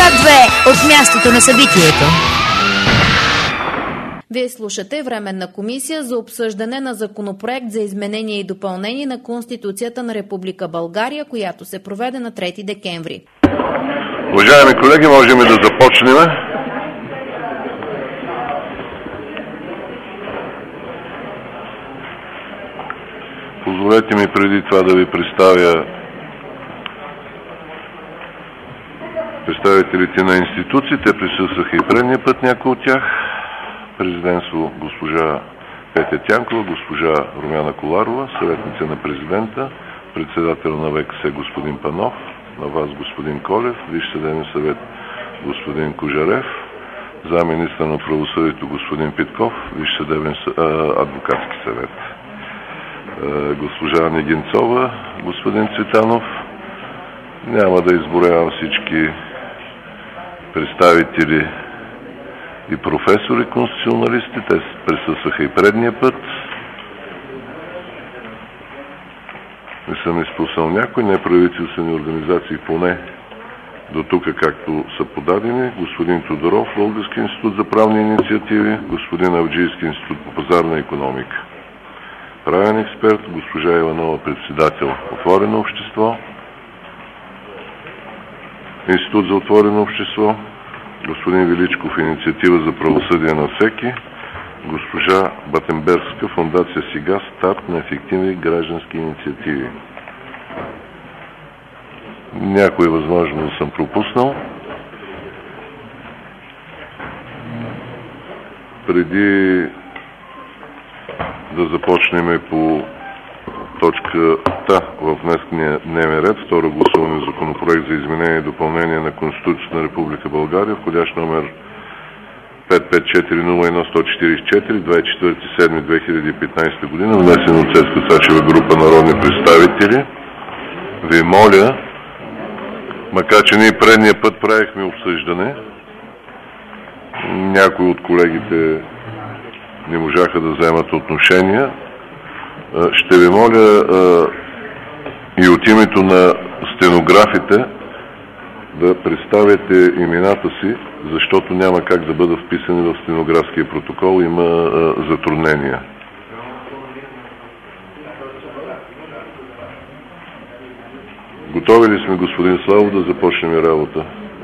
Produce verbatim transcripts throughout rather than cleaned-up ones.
две от мястото на събитието. Вие слушате Временна комисия за обсъждане на законопроект за изменение и допълнение на Конституцията на Република България, която се проведе на трети декември. Уважаеми колеги, можем да започнем. Позволете ми преди това да ви представя представителите на институциите. Присъстваха и предния път някои от тях. Президентство госпожа Петя Тянкова, госпожа Румяна Коларова, съветница на президента, председател на ВКС господин Панов, на вас господин Колев, Висш съдебен съвет господин Кожарев, заместник-министър на правосъдието господин Питков, Висш съдебен адвокатски съвет, госпожа Негинцова, господин Цветанов. Няма да изброявам всички представители и професори конституционалисти, те присъстваха и предния път. Не съм изпуснал някой, неправителствени организации, поне до тук, както са подадени. Господин Тодоров, Български институт за правни инициативи, господин Авджийски институт по пазарна икономика. Правен експерт, госпожа Иванова, председател Отворено общество, Институт за отворено общество, господин Величков, инициатива за правосъдие на всеки, госпожа Батенбергска, фондация СИГА, старт на ефективни граждански инициативи. Някой е възможно да съм пропуснал. Преди да започнем по точката в днескния дневен ред, второ гласуване законопроект за изменение и допълнение на Конституцията на Република България, входящ номер пет пет четири нула едно едно четири четири, двадесет и четвърти юли две хиляди и петнадесета година, внесен от Цецка Цачева група народни представители. Ви моля, макар че ние предния път правихме обсъждане, някои от колегите не можаха да вземат отношения. Ще ви моля и от името на стенографите да представите имената си, защото няма как да бъдат вписани в стенографския протокол. Има затруднения. Готови ли сме, господин Славов, да започнем работа?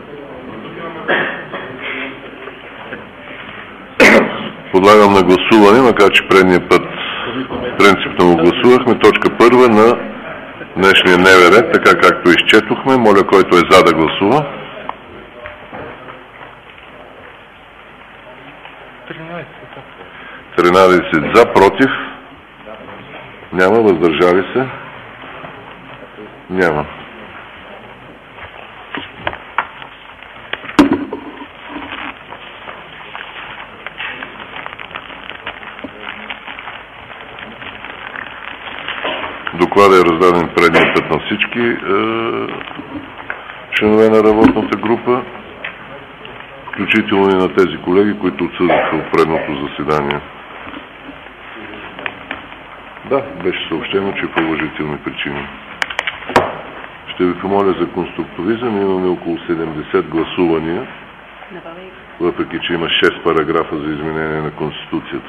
Подлагам на гласуване, макар че предния път принципно го гласувахме. Точка първа на днешния дневен ред, така както изчетохме. Моля, който е за, да гласува. тринадесет за, против няма, въздържали се няма. Докладът е раздаден предния път на всички е, членове на работната група, включително и на тези колеги, които отсъстваха от предното заседание. Да, беше съобщено, че по уважителни причини. Ще ви помоля за конструктивизъм. Имаме около седемдесет гласувания, въпреки че има шест параграфа за изменение на Конституцията.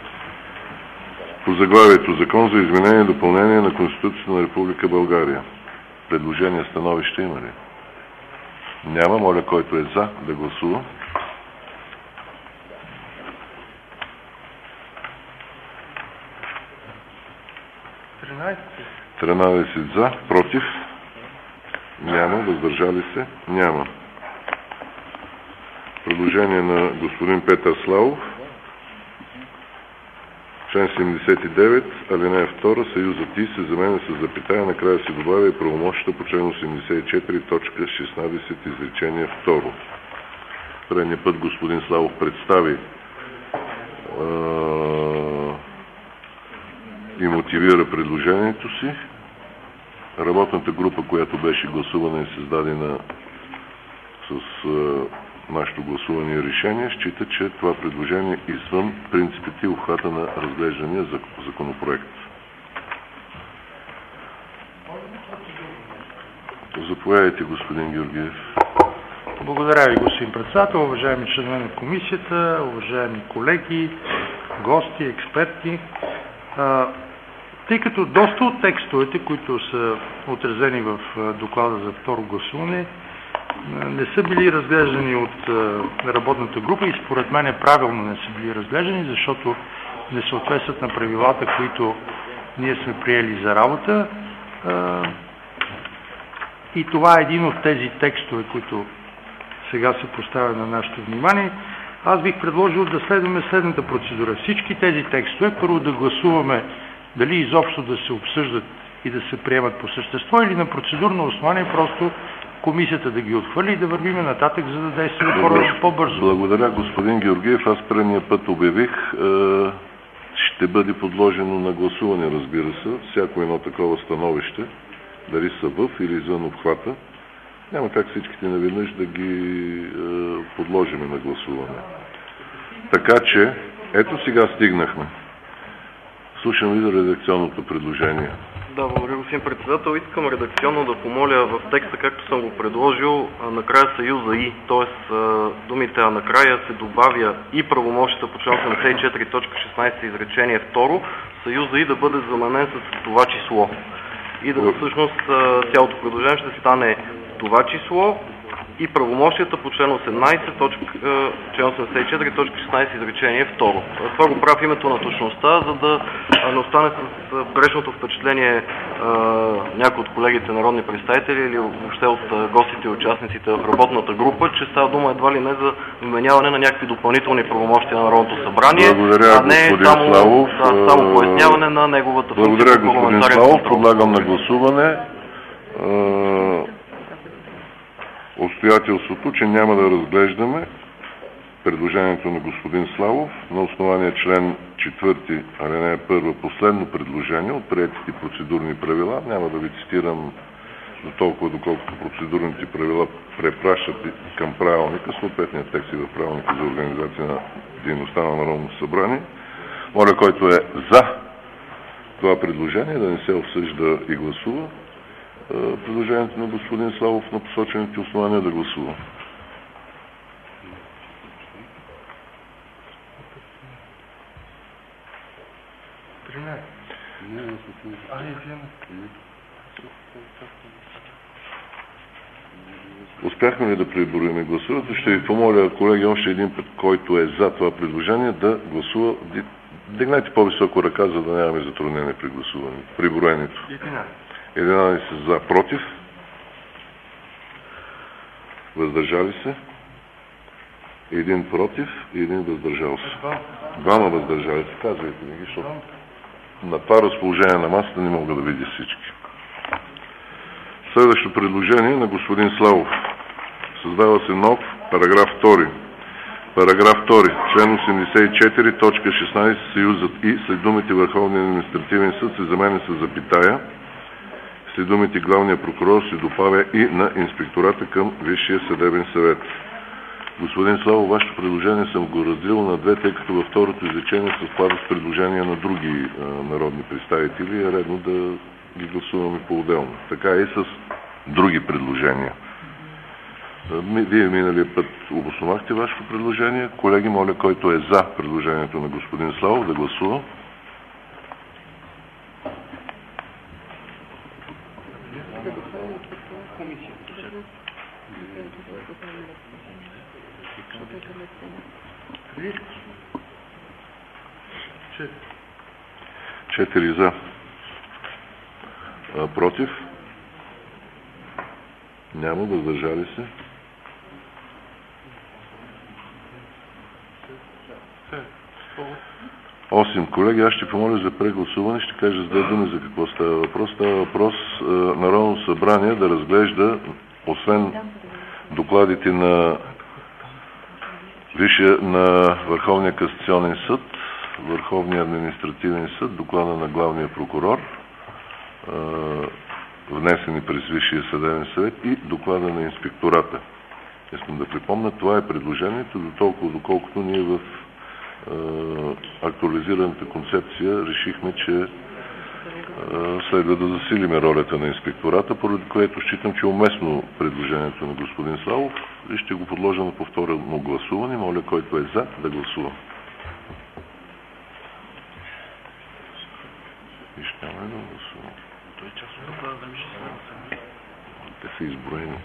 По заглавието Закон за изменение и допълнение на Конституцията на Република България. Предложения, становище има ли? Няма. Моля, който е за, да гласува. тринадесет за, против няма, въздържали се няма. Предложение на господин Петър Славов. Член седемдесет и девет, алинея втора, съюзът и се заменя с запитая, накрая се добавя и правомощията по член осемдесет и четири, точка шестнадесет, изречение второ. Предния път господин Славов представи а, и мотивира предложението си. Работната група, която беше гласувана и създадена с а, нашето гласуване и решение, счита, че това предложение е извън принципите и обхвата на разглеждания законопроект. Заповядайте, господин Георгиев. Благодаря ви, господин председател, уважаеми членове на комисията, уважаеми колеги, гости, експерти. Тъй като доста от текстовете, които са отразени в доклада за второ гласуване, не са били разглеждани от работната група и според мен правилно не са били разглеждани, защото не съответстват на правилата, които ние сме приели за работа. И това е един от тези текстове, които сега се поставя на нашето внимание. Аз бих предложил да следваме следната процедура. Всички тези текстове първо да гласуваме дали изобщо да се обсъждат и да се приемат по същество или на процедурно основание просто комисията да ги отхвърли и да вървиме нататък, за да действаме по-бързо. Благодаря, господин Георгиев. Аз предния път обявих, е, ще бъде подложено на гласуване, разбира се, всяко едно такова становище, дали са в или извън обхвата. Няма как всичките наведнъж да ги е, подложим на гласуване. Така че, ето сега стигнахме. Слушам ви за редакционното предложение. Да, благодаря, господин председател. Искам редакционно да помоля в текста, както съм го предложил, накрая съюза и, т.е. думите а накрая се добавя и правомощията по член осемдесет и четири точка шестнадесет изречение второ, съюза и да бъде заменен с това число. И да всъщност цялото предложение ще стане това число и правомощията по член осемнадесет, точка, член осемдесет и четири точка шестнадесет изречение второ. Това го правя в името на точността, за да не остане с грешното впечатление някои от колегите народни представители или въобще от гостите и участниците в работната група, че става дума едва ли не за вменяване на някакви допълнителни правомощия на Народното събрание, Благодаря, а не само, Славов. Да, само поясняване на неговата функция. Благодаря, господин Славов. Предлагам на гласуване обстоятелството, че няма да разглеждаме предложението на господин Славов на основание член четвърти, алинея първа, последно предложение от приетите процедурни правила. Няма да ви цитирам до толкова, доколкото процедурните правила препращат към правилника, съответния текст и в правилника за организация на дейността на Народното събрание. Моля, който е за това предложение, да не се обсъжда и гласува предложението на господин Славов на посочените основания, да гласува. Успяхме ли да преброим гласуването? Ще ви помоля, колеги, още един път, който е за това предложение, да гласува. Дигнайте по-високо ръка, за да нямаме затруднение при гласуване, при броенето. единадесет за, против, въздържали се, един против и един въздържал се. Двама въздържали се, казвайте ми ги, защото на това разположение на масата не мога да видя всички. Следващо предложение на господин Славов. Създава се нов параграф втори. Параграф втори. Член осемдесет и четири точка шестнадесет съюзът и след думите Върховния административен съд се заменя с запитая. След думите главния прокурор се добавя и на инспектората към Висшия съдебен съвет. Господин Славов, вашето предложение съм го разделил на две, тъй като във второто изречение съвпада с предложения на други а, народни представители и е редно да ги гласуваме по-отделно. Така и с други предложения. Вие миналия път обосновахте вашето предложение. Колеги, моля, който е за предложението на господин Славов, да гласува. Четири за. А, против? Няма. Въздържали се? Осем. Колеги, аз ще помоля за прегласуване. Ще кажа с две думи за какво става въпрос. Става въпрос а, Народно събрание да разглежда, освен докладите на Висшия, на Върховния касационен съд, Върховния административен съд, доклада на главния прокурор, внесени през Висшия съдебен съвет и доклада на инспектората. Искам да припомня, това е предложението, до толкова, доколкото ние в актуализираната концепция решихме, че следва да засилиме ролята на инспектората, поради което считам, че е уместно предложението на господин Славов и ще го подложа на повторно гласуване. Моля, който е за, да гласува. И ще няма да гласува. Той част от това да ми шестнадесет. Те са изброени.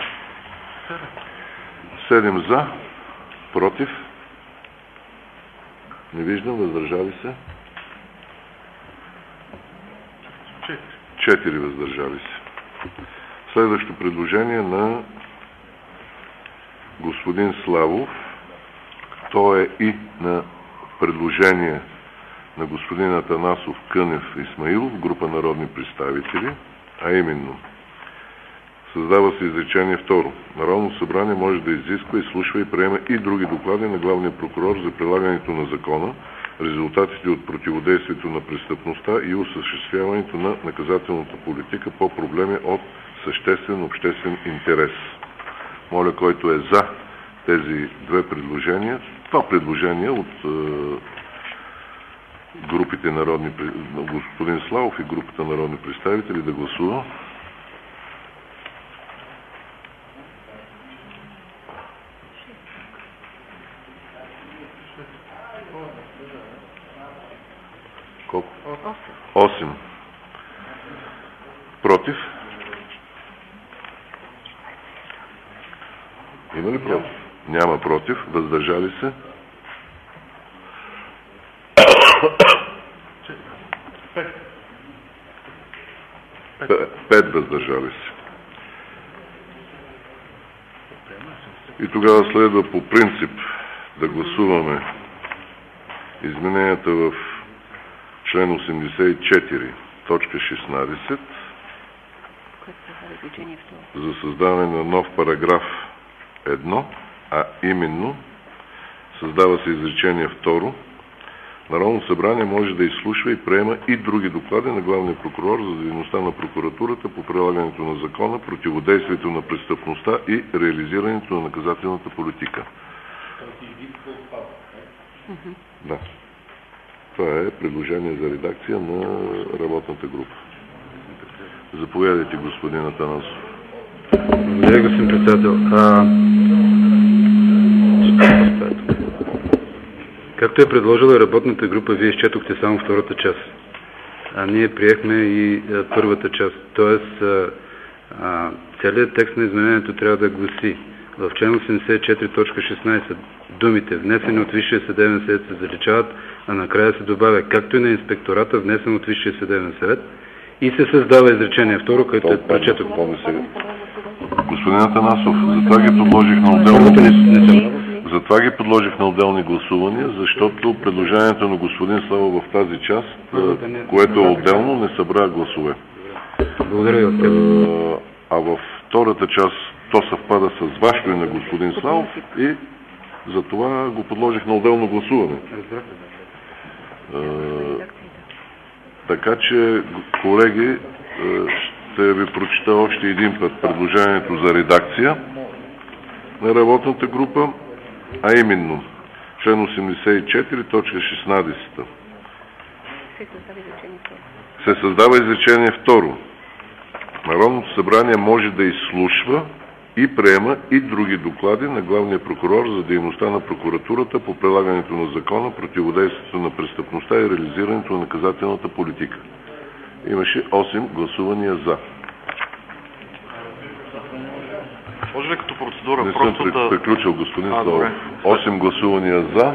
седем за, против. Не виждам, въздържали се. четири въздържали се. Следващо предложение на господин Славов. То е и на предложение на господин Атанасов, Кънев, Исмаилов, група народни представители, а именно създава се изречение второ. Народното събрание може да изисква, изслушва и приема и други доклади на главния прокурор за прилагането на закона, резултатите от противодействието на престъпността и осъществяването на наказателната политика по проблеми от съществен обществен интерес. Моля, който е за тези две предложения, това предложение от е, групите народни, господин Славов и групата народни представители да гласува. Колко? осем. Против? Има ли против? Няма против. Въздържали се? Пет въздържали се. И тогава следва по принцип да гласуваме измененията в член осемдесет и четири, точка шестнадесет, за създаване на нов параграф едно, а именно създава се изречение второ. Народното събрание може да изслушва и приема и други доклади на главния прокурор за дейността на прокуратурата по прилагането на закона, противодействието на престъпността и реализирането на наказателната политика. Да. Това е предложение за редакция на работната група. Заповядайте, господин Атанасов. Благодаря, господин председател. А... Както е предложила работната група, вие изчетохте само втората част. А ние приехме и а, първата част. Тоест, а, а, целият текст на изменението трябва да гласи: в член осемдесет и четири, точка шестнадесет думите „внесени от Висшия съдебен съвет” се заличават, а накрая се добавя „както и на инспектората, внесен от Висшия съдебен съвет”, и се създава изречение второ, което е прочетох. Господин Атанасов, затова ги подложих на отделни затова ги подложих на отделни гласувания, защото предложението на господин Слава в тази част, което е отделно, не събра гласове. Благодаря от теб. А във втората част то съвпада с вашето и на господин Славов и затова го подложих на отделно гласуване. Така че, колеги, ще ви прочита още един път предложението за редакция на работната група, а именно член осемдесет и четири, точка шестнадесет. Се създава изречение второ. Народното събрание може да изслушва и приема и други доклади на главния прокурор за дейността на прокуратурата по прилагането на закона, противодействието на престъпността и реализирането на наказателната политика. Имаше осем гласувания за. Може ли като процедура Не просто съм да... приключил, господин Славов. осем гласувания за.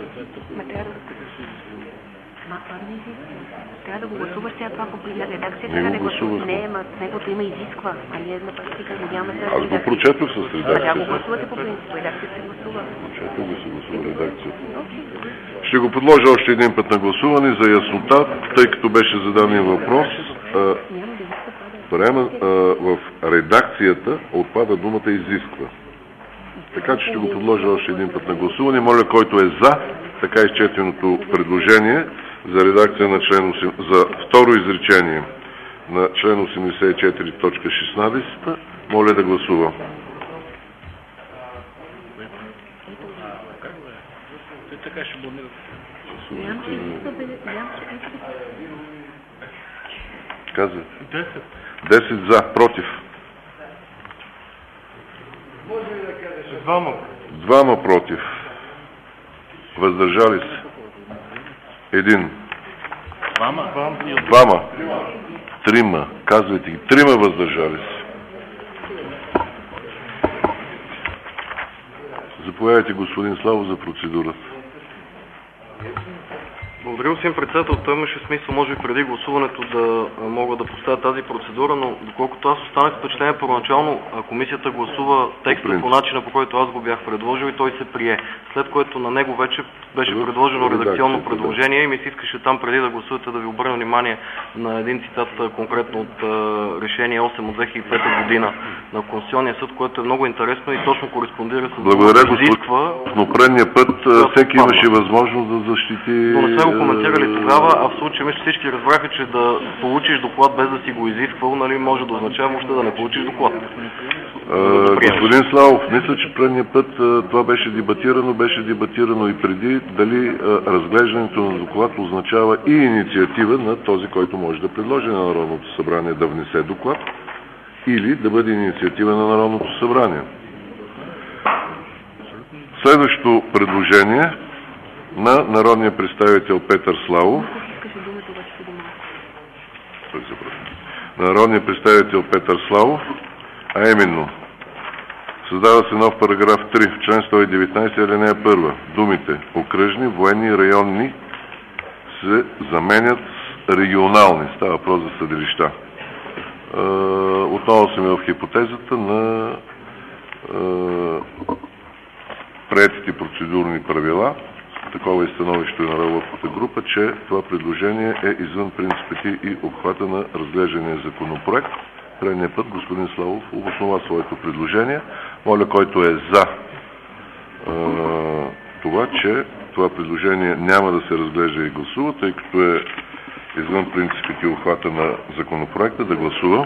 Трябва да го гласуваш сега това по редакцията. Не го гласувах. Не, ма негото има изисква, а ние на практика надяваме се. Аз го прочетох с редакцията. Трябва го гласувате по принцип. Редакцията се гласува. Прочетох да се гласува редакцията. Ще го подложа още един път на гласуване за яснота, тъй като беше зададен въпрос. А, приема, а, в редакцията отпада думата изисква. Така че ще го подложа още един път на гласуване. Моля, който е за така изчетеното предложение за редакция на член осем... за второ изречение на член осемдесет и четири, точка шестнадесет, моля да гласува. Казвате. десет. десет за. Против. Двама. Двама против. Въздържали се. Един. Двама. Двама. Трима. Казвайте ги. Трима въздържали се. Заповядайте, господин Славов, за процедурата. Благодаря, господин председател. Той имаше смисъл, може би преди гласуването, да мога да поставя тази процедура, но доколкото аз останах впечатление, първоначално комисията гласува текста по начина, по който аз го бях предложил и той се прие. След което на него вече беше предложено редакционно предложение и ми се искаше там преди да гласувате да ви обърна внимание на един цитат конкретно от решение осем от две хиляди и пета година на Конституционния съд, което е много интересно и точно кореспондира с Благодаря, господин. Но предния път всеки имаше възможност да защити. Но не сме го коментирали тогава, а в случай мисля всички разбраха, че да получиш доклад без да си го изисквал, нали, може да означава въобще да не получиш доклад. Uh, господин Славов, мисля, че предния път uh, това беше дебатирано, беше дебатирано и преди, дали uh, разглеждането на доклад означава и инициатива на този, който може да предложи на Народното събрание да внесе доклад, или да бъде инициатива на Народното събрание. Следващото предложение на народния представител Петър Славов. Народния представител Петър Славов, а именно създава се нов параграф три в член сто и деветнайсет, алинея първа. Думите окръжни, военни и районни се заменят с регионални. Става въпрос за съдилища. Отново сме в хипотезата на приетите процедурни правила. Такова е становище на работната група, че това предложение е извън принципите и обхвата на разглеждания законопроект. Предния път господин Славов обоснова своето предложение. Моля, който е за е, това, че това предложение няма да се разглежда и гласува, тъй като е извън принципите и обхвата на законопроекта, да гласува.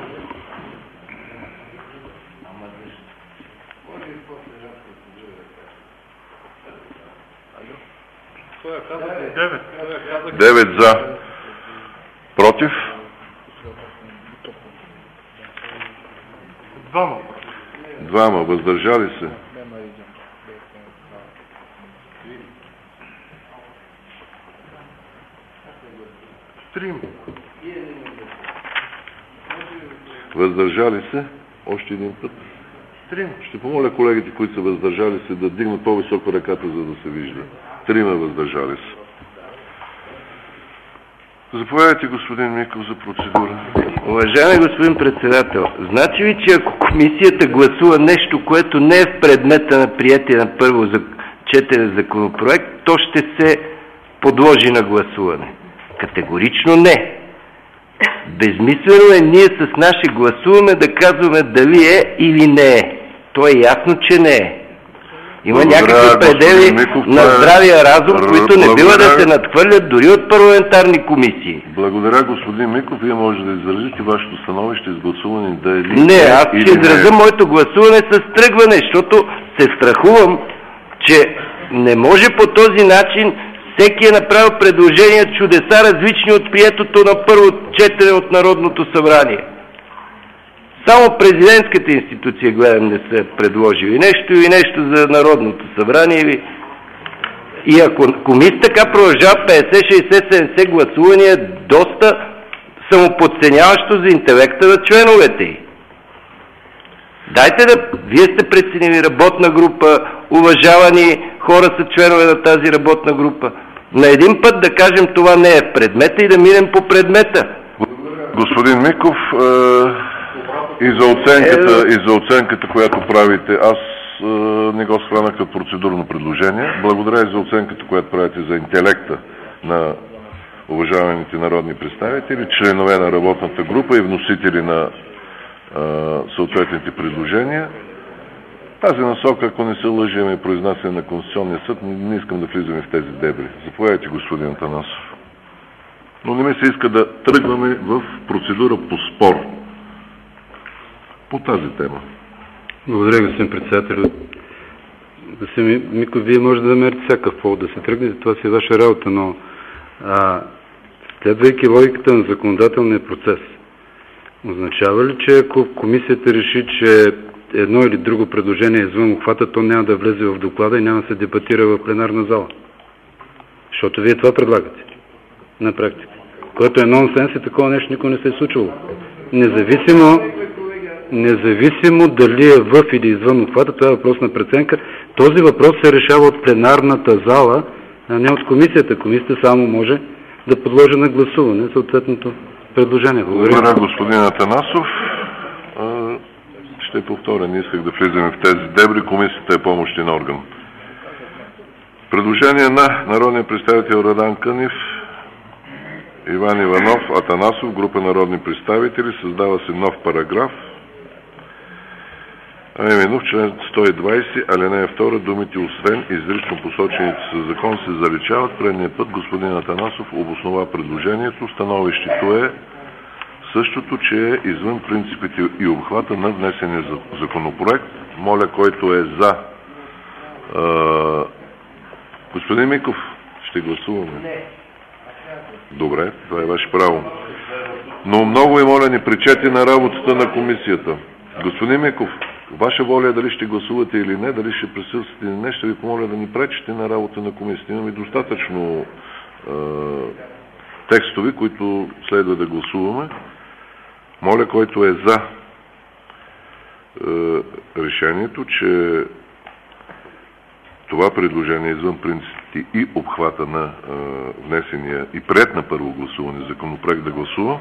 девет за. Против? Двама. Двама. Въздържали се? Трима. Въздържали се? Още един път. Трима. Ще помоля колегите, които са въздържали се, да дигнат по-високо ръката, за да се вижда. Трима въздържали се. Заповядайте, господин Миков, за процедура. Уважаеми господин председател, значи ли, че ако комисията гласува нещо, което не е в предмета на приятие на първо четене законопроект, то ще се подложи на гласуване? Категорично не. Безмислено е ние с наше гласуване да казваме дали е или не е. То е ясно, че не е. Има благодаря, някакви предели Миков, на здравия разум, р- които не бива да се надхвърлят дори от парламентарни комисии. Благодаря, господин Миков. Вие може да изразите вашето становище с гласуване да е ли не, аз ще изразя моето гласуване с тръгване, защото се страхувам, че не може по този начин всеки е направил предложения чудеса, различни от приетото на първо четене от Народното събрание. Само президентската институция, гледам, не са предложили нещо и нещо за Народното събрание. И ако комисия така продължава петдесет, шейсет, седемдесет гласувания, доста самоподценяващо за интелекта на членовете й. Дайте да... Вие сте преценили работна група, уважавани хора са членове на тази работна група. На един път да кажем това не е в предмета и да минем по предмета. Господин Миков, е... И за оценката, е... и за оценката, която правите, аз е, не го схванах като процедурно предложение. Благодаря и за оценката, която правите за интелекта на уважаваните народни представители, членове на работната група и вносители на е, съответните предложения. Тази насока, ако не се лъжим, е произнасяне на Конституционния съд. Не искам да влизаме в тези дебри. Заповядайте, господин Атанасов. Но не ми се иска да тръгваме в процедура по спор по тази тема. Благодаря, господин председател. Господин Миков, вие може да намерите всякакъв повод да се тръгнете, това си е ваша работа, но а, следвайки логиката на законодателния процес, Означава ли, че ако комисията реши, че едно или друго предложение е извън обхвата, то няма да влезе в доклада и няма да се дебатира в пленарна зала? Защото вие това предлагате на практика. Което е нонсенс и такова нещо никога не се е случило. Независимо, независимо дали е в или извън обхвата, това е въпрос на преценка. Този въпрос се решава от пленарната зала, а не от комисията. Комисията само може да подложи на гласуване съответното предложение. Благодаря, господин Атанасов. Ще повторя, не исках да влизаме в тези дебри. Комисията е помощен орган. Предложение на народния представител Радан Кънев, Иван Иванов, Атанасов, група народни представители. Създава се нов параграф. А именно в член сто и двадесет, алинея втора, думите освен изрично посочените със закон се заличават. Предния път господин Атанасов обоснова предложението. Становището е същото, че е извън принципите и обхвата на внесения законопроект. Моля, който е за. А, господин Миков, ще гласуваме. Добре, това е ваше право. Но много ви моля, не пречете на работата на комисията. Господин Миков, ваша воля е дали ще гласувате или не, дали ще присъствате или не, ще ви помоля да ни пречете на работа на комисията. Имаме достатъчно е, текстови, които следва да гласуваме. Моля, който е за е, решението, че това предложение е извън принципите и обхвата на е, внесения и приет на първо гласуване законопроект да гласува.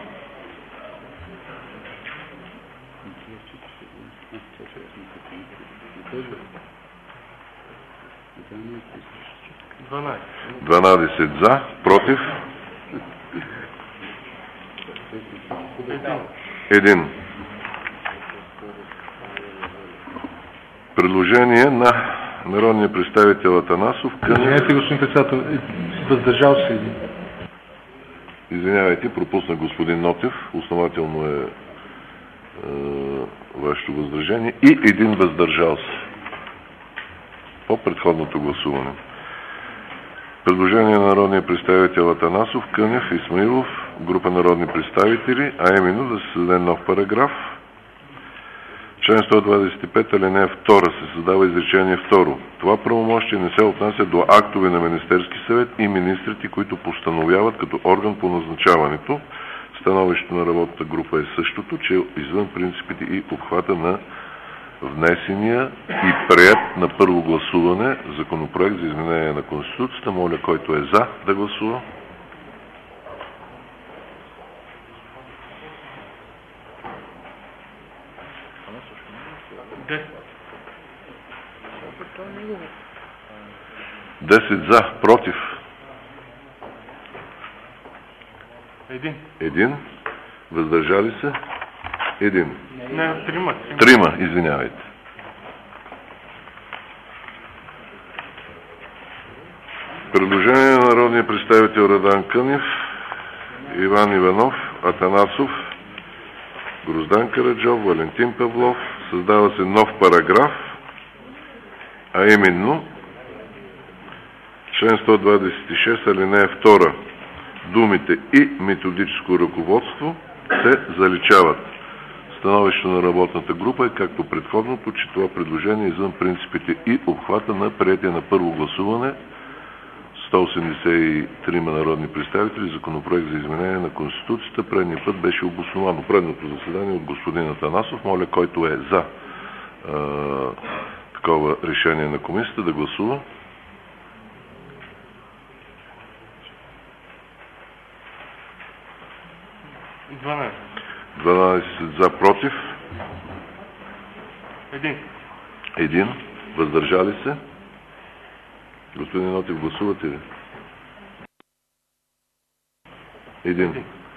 дванадесет за, против един. Предложение на народния представител Атанасов. Извинявайте, господин председател, въздържал се един. Извинявайте, пропусна господин Нотев. Основателно е, е вашето възражение. И един въздържал се по предходното гласуване. Предложение на народния представител Атанасов, Кънев, Исмаилов, група народни представители, а именно да се създаде нов параграф. Член сто двадесет и пет, алинея втора се създава изречение второ. Това правомощие не се отнася до актове на Министерски съвет и министрите, които постановяват като орган по назначаването. Становището на работната група е същото, че е извън принципите и обхвата на внесения и приет на първо гласуване законопроект за изменение на Конституцията. Моля, който е за, да гласува. Десет за, против. Един. Един. Въздържали се? Един. Не, трима. Трима, извинявайте. Предложение на народния представител Радан Кънев, Иван Иванов, Атанасов, Гроздан Караджов, Валентин Павлов. Създава се нов параграф, а именно член сто двадесет и шест, алинея втора. Думите и методическо ръководство се заличават. Становището на работната група е както предходното, че това предложение е извън принципите и обхвата на приетия на първо гласуване сто осемдесет и три народни представители законопроект за изменение на Конституцията. Предния път беше обосновано предното заседание от господин Атанасов. Моля, който е за а, такова решение на комисията, да гласува. дванадесет. дванадесет за, против. Един. Един. Въздържали се? Господин Нотев, гласувате ли? Един.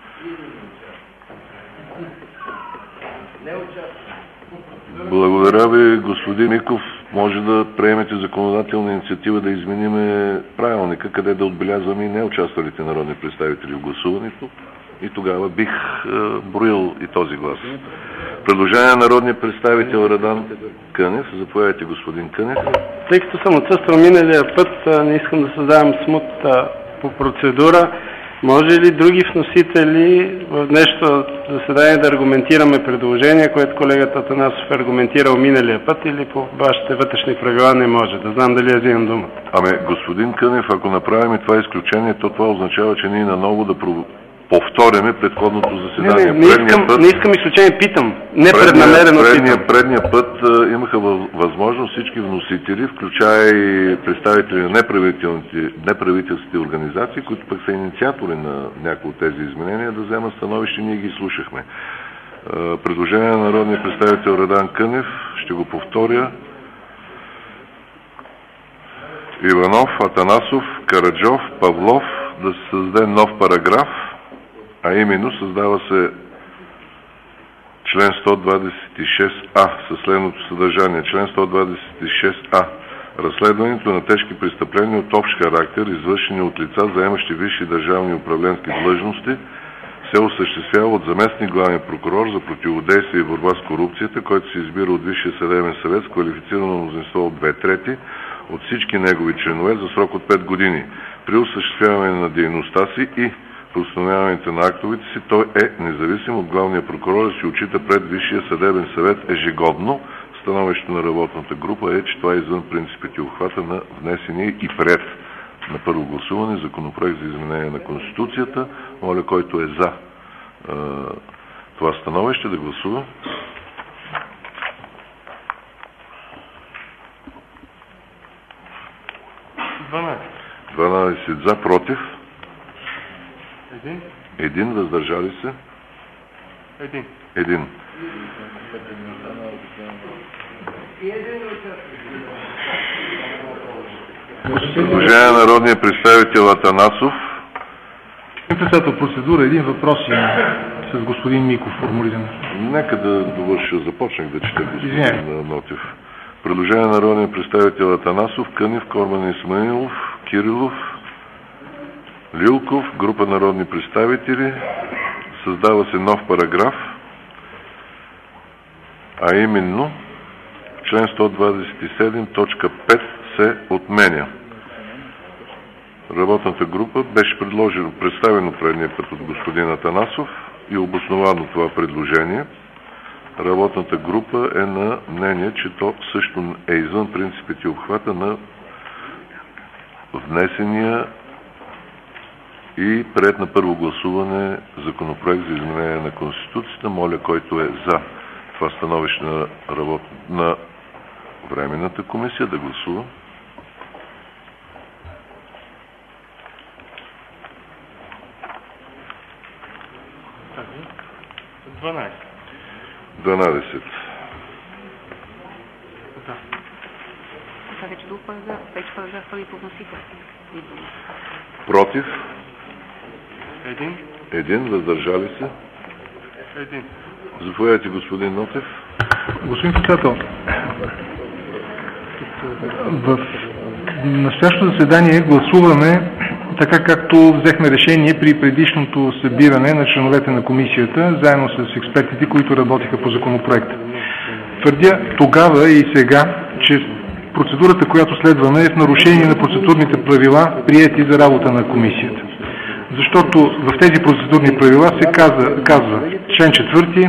Благодаря ви, господин Миков. Може да приемете законодателна инициатива да измениме правилника, къде да отбелязваме и неучаствалите народни представители в гласуването. И тогава бих е, броил и този глас. Предложение на народния представител Радан Кънев. Заповядайте, господин Кънев. Тъй като съм отсъствал миналия път, не искам да създавам смут по процедура. Може ли други вносители в днешното заседание да аргументираме предложение, което колегата Атанасов е аргументирал миналия път, или по вашите вътрешни правила не може? Да знам дали я взимам думата. Ами, господин Кънев, ако направим това изключение, то това означава, че ние наново да повторяме предходното заседание. Не, не, не, искам, път, не искам изключение, питам. Не преднамерено предния, питам. Предния път а, имаха възможност всички вносители, включая и представители на неправителствените организации, които пък са инициатори на някои от тези изменения, да вземат становище, ние ги слушахме. А, предложение на народния представител Радан Кънев, ще го повторя. Иванов, Атанасов, Караджов, Павлов, да се създаде нов параграф, а именно създава се член сто двадесет и шест а със следното съдържание. Член сто двадесет и шест а. Разследването на тежки престъпления от общ характер, извършени от лица, заемащи висши държавни и управленски длъжности, се осъществява от заместник главен прокурор за противодействие и борба с корупцията, който се избира от Висшия съдебен съвет с квалифицирано мнозинство от две трети от всички негови членове за срок от пет години. При осъществяване на дейността си и установяването на актовете си, той е независим от главния прокурор и се отчита пред Висшия съдебен съвет ежегодно. Становището на работната група е, че това е извън принципите и обхвата на внесения и пред на първо гласуване законопроект за изменение на Конституцията. Моля, който е за е, това становище, да гласува. дванадесет за, против. Един. Един, въздържали се. Един. Един. Уважаемия народния представител Атанасов. Председател, процедура, един въпрос с господин Миков формулиран. Нека да довърша, започнах да чета господин Нотев. Предложение на народния представител Атанасов, Кънев, Корман Исмаилов, Кирилов, Лилков, група народни представители. Създава се нов параграф, а именно член сто двадесет и седем точка пет се отменя. Работната група беше предложено, представено предния път от господин Атанасов и обосновано това предложение. Работната група е на мнение, че то също е извън принципите и обхвата на внесения и приет на първо гласуване законопроект за изменение на Конституцията. Моля, който е за това становище на, работ... на Временната комисия, да гласува. дванадесет. дванадесет. Да. Това вече друг параграф, вече параграф втори по вносител. Против? Един. Един. Въздържали се? Един. Заповядайте, господин Нотев. Господин председател, в настоящото заседание гласуваме така, както взехме решение при предишното събиране на членовете на комисията, заедно с експертите, които работиха по законопроекта. Твърдя тогава и сега, че процедурата, която следваме, е в нарушение на процедурните правила, приети за работа на комисията. Защото в тези процедурни правила се казва, казва член четвърти,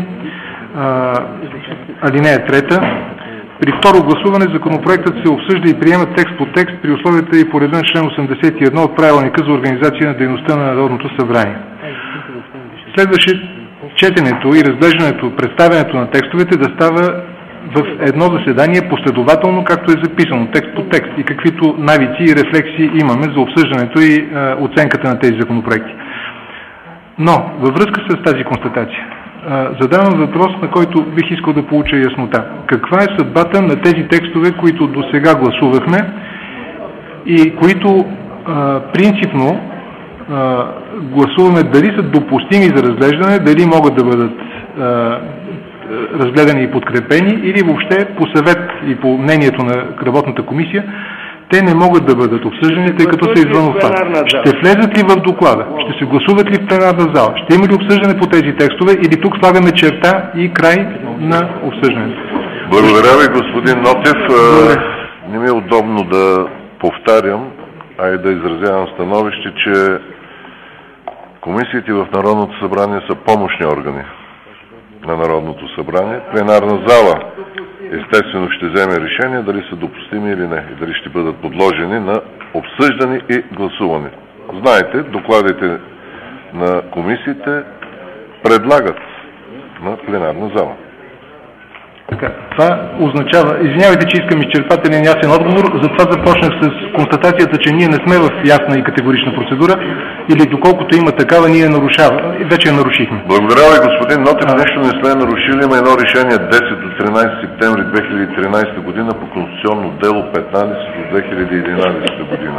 алинея трета, при второ гласуване законопроектът се обсъжда и приема текст по текст при условията и по реда на член осемдесет и едно от правилника за организация на дейността на Народното събрание. Следваше четенето и разглеждането, представянето на текстовете да става в едно заседание последователно, както е записано, текст по текст, и каквито навици и рефлексии имаме за обсъждането и е, оценката на тези законопроекти. Но, във връзка с тази констатация, задавам въпрос, на който бих искал да получа яснота. Каква е съдбата на тези текстове, които до сега гласувахме и които а, принципно а, гласуваме дали са допустими за разглеждане, дали могат да бъдат а, разгледани и подкрепени, или въобще по съвет и по мнението на работната комисия те не могат да бъдат обсъждани, тъй като са извън обхват. Ще влезат ли в доклада? Ще се гласуват ли в пленарна зала? Ще има ли обсъждане по тези текстове или тук слагаме черта и край на обсъждането? Благодаря ви, господин Нотев. Не ми е удобно да повтарям, а и да изразявам становище, че Комисиите в Народното събрание са помощни органи на Народното събрание. Пленарна зала естествено ще вземе решение дали са допустими или не и дали ще бъдат подложени на обсъждане и гласуване. Знаете, докладите на комисиите предлагат на пленарна зала. Така, това означава, извинявайте, че искам изчерпателен ясен отговор, затова започнах с констатацията, че ние не сме в ясна и категорична процедура или доколкото има такава, ние нарушава, вече я нарушихме. Благодаря ви, господин Нотев. А... Нещо не сме нарушили. Има едно решение десет до тринадесети септември две хиляди и тринадесета година по конституционно дело петнадесет от две хиляди и единадесета година.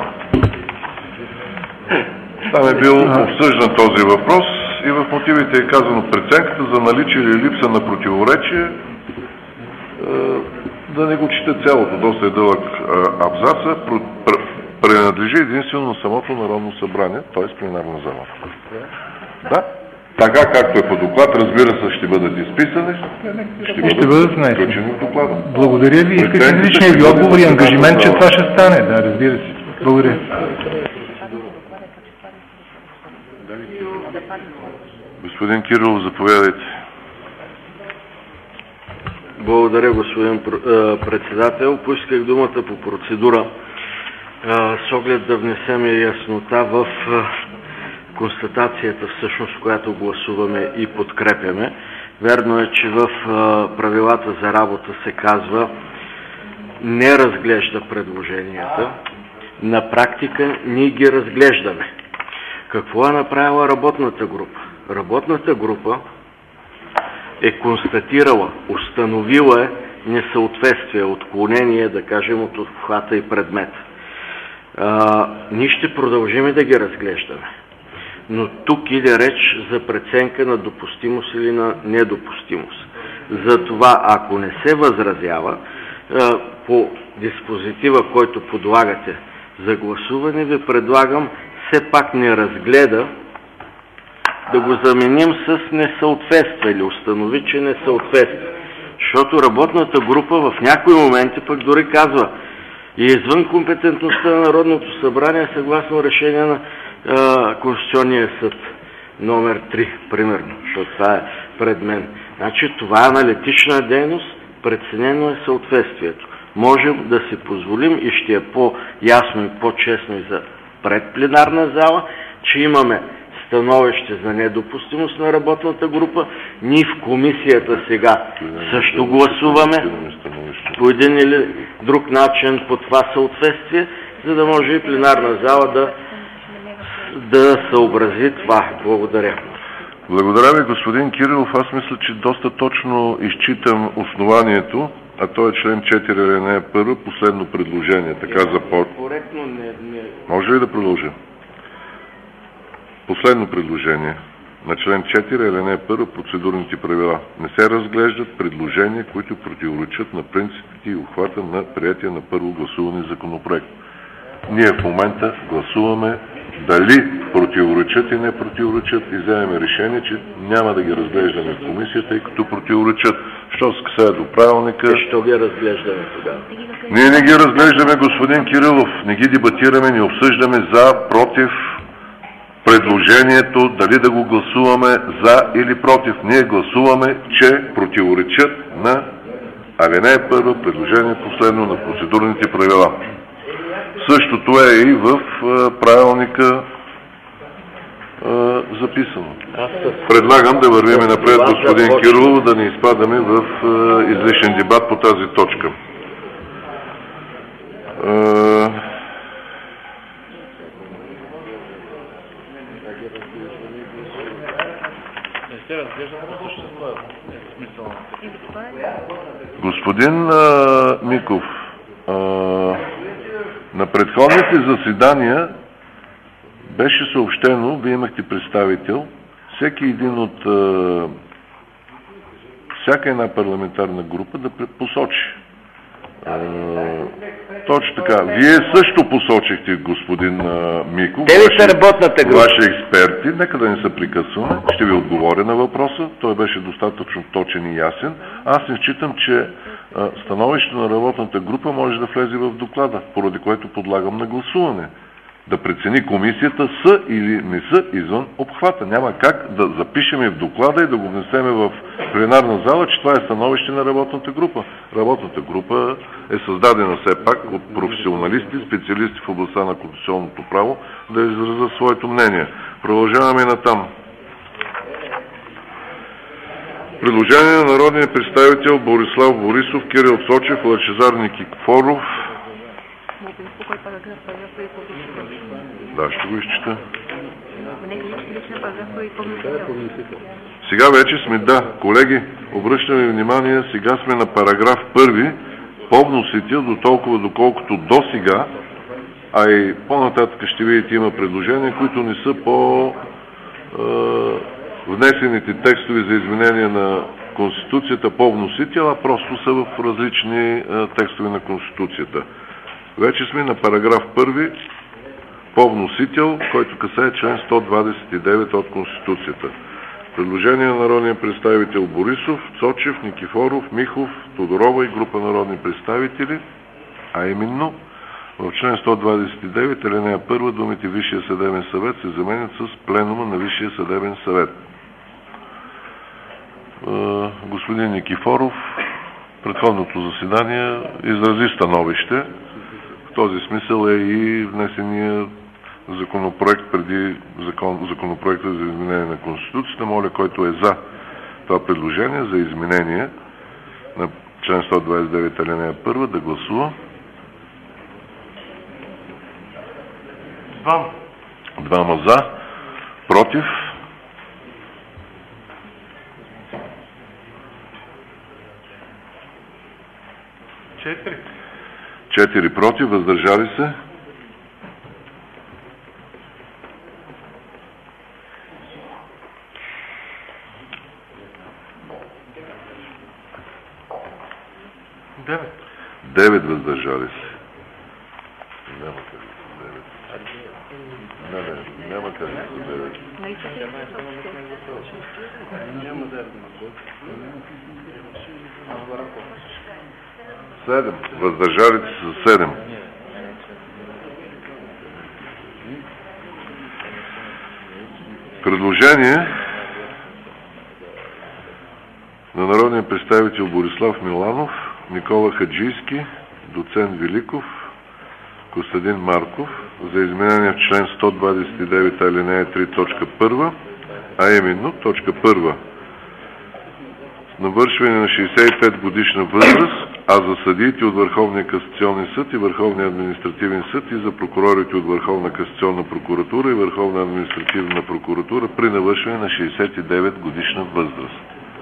Там е бил обсъждан този въпрос и в мотивите е казано преценката за наличие или липса на противоречие. Да не го чете цялото, доста е дълъг абзаца, принадлежи единствено на самото Народно събрание, т.е. пленарна зала. Да, така както е по доклад, разбира се, ще бъдат изписани, ще бъдат, ще бъдат включени в доклада. Благодаря ви, искате личния ви отговор и ангажимент, че това ще стане, да, разбира се. Благодаря. Господин Кирилов, заповядайте. Благодаря, господин председател. Поисках думата по процедура с оглед да внесем яснота в констатацията, всъщност, която гласуваме и подкрепяме. Верно е, че в правилата за работа се казва не разглежда предложенията. На практика ние ги разглеждаме. Какво е направила работната група? Работната група е констатирала, установила е несъответствие, отклонение, да кажем, от обхвата и предмета. А, ние ще продължим да ги разглеждаме. Но тук иде реч за преценка на допустимост или на недопустимост. Затова, ако не се възразява, а, по диспозитива, който подлагате за гласуване, ви предлагам все пак не разгледа, да го заменим с несъответствие или установи, че несъответствие. Защото работната група в някои моменти пък дори казва и извън компетентността на Народното събрание съгласно решение на а, Конституционния съд номер три, примерно, защото това е пред мен. Значи това е аналитична дейност, преценено е съответствието. Можем да си позволим и ще е по-ясно и по-честно и за предпленарна зала, че имаме становище за недопустимост на работната група. Ние в комисията сега също гласуваме по един или друг начин по това съответствие, за да може и пленарна зала да, да съобрази това. Благодаря. Благодаря ви, господин Кирилов. Аз мисля, че доста точно изчитам основанието, а то е член четири, алинея първа, последно предложение. Така започва. Коректно не, не... Може ли да продължим? Последно предложение на член четири, алинея първа, процедурните правила. Не се разглеждат предложения, които противоречат на принципите и обхвата на приятия на първо гласуване законопроект. Ние в момента гласуваме дали противоречат и не противоречат и вземем решение, че няма да ги разглеждаме в комисията, тъй като противоречат. Що се касае до правилника... И що ги разглеждаме тогава? Ние не ги разглеждаме, господин Кирилов. Не ги дебатираме, не обсъждаме за, против предложението, дали да го гласуваме за или против. Ние гласуваме, че противоречат на алинея първа, предложение последно на процедурните правила. Същото е и в правилника записано. Предлагам да вървим напред, господин Кирилов, да не изпадаме в излишен дебат по тази точка. Господин а, Миков, а, на предходните заседания беше съобщено, вие имахте представител, всеки един от а, всяка една парламентарна група да посочи. А, точно така. Вие също посочихте, господин а, Миков. Те ли са работната група? Ваши експерти. Нека да не се прекъсваме. Ще ви отговоря на въпроса. Той беше достатъчно точен и ясен. Аз не считам, че а, становището на работната група може да влезе в доклада, поради което подлагам на гласуване. да прецени комисията са или не са извън обхвата. Няма как да запишем в доклада и да го внесем в пленарна зала, че това е становище на работната група. Работната група е създадена все пак от професионалисти, специалисти в областта на конституционното право, да изразят своето мнение. Продължаваме натам. Предложение на народния представител Борислав Борисов, Кирил Цочев, Лъчезар Никифоров. Да, ще го изчета. Сега вече сме, да, колеги, обръщаме внимание, сега сме на параграф първи по вносител, до толкова доколкото до сега, а и по-нататък ще видите има предложения, които не са по е, внесените текстове за изменение на Конституцията по вносител, а просто са в различни е, текстове на Конституцията. Вече сме на параграф първи по вносител, който касае член сто двадесет и девет от Конституцията. Предложение на народния представител Борисов, Цочев, Никифоров, Михов, Тодорова и група народни представители, а именно в член сто двадесет и девет, алинея първа, думите Висшия съдебен съвет се заменят с пленума на Висшия съдебен съвет. Господин Никифоров, предходното заседание изрази становище. В този смисъл е и внесения законопроект преди закон, законопроекта за изменение на Конституцията. Моля, който е за това предложение за изменение на член сто двадесет и девет алинея първа да гласува. Двама. Двама за. Против. Четири. Четири против. Въздържали се. Девет. Девет въздържали се. Няма къде са девет. Не, не, няма къде са девет. Седем. Въздържалите са седем. Предложение на народния представител Борислав Миланов, Никола Хаджийски, доцент Великов, Костадин Марков за изменение в член сто двадесет и девет алинея три точка първа, а именно точка първа. Навършване на шейсет и пет годишна възраст, а за съдиите от Върховния касационен съд и Върховния административен съд и за прокурорите от Върховна касационна прокуратура и Върховна административна прокуратура при навършване на шейсет и девет годишна възраст.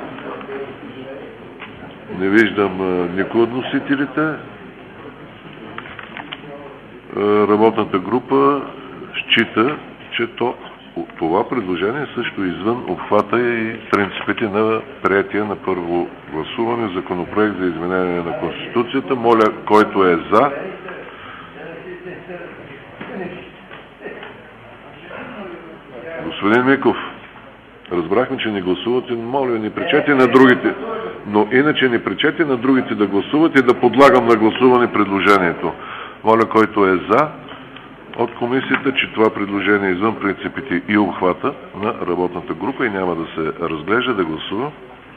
Не виждам а, никой от носителите. Работната група счита, че то, това предложение е също извън обхвата и принципите на приятие на първо гласуване законопроект за изменение на Конституцията. Моля, който е за. Господин Миков, разбрахме, че не гласувате, моля, не пречете на другите. Но иначе не пречете на другите да гласуват и да подлагам на гласуване предложението. Моля, който е за от комисията, че това предложение е извън принципите и обхвата на работната група и няма да се разглежда, да гласува.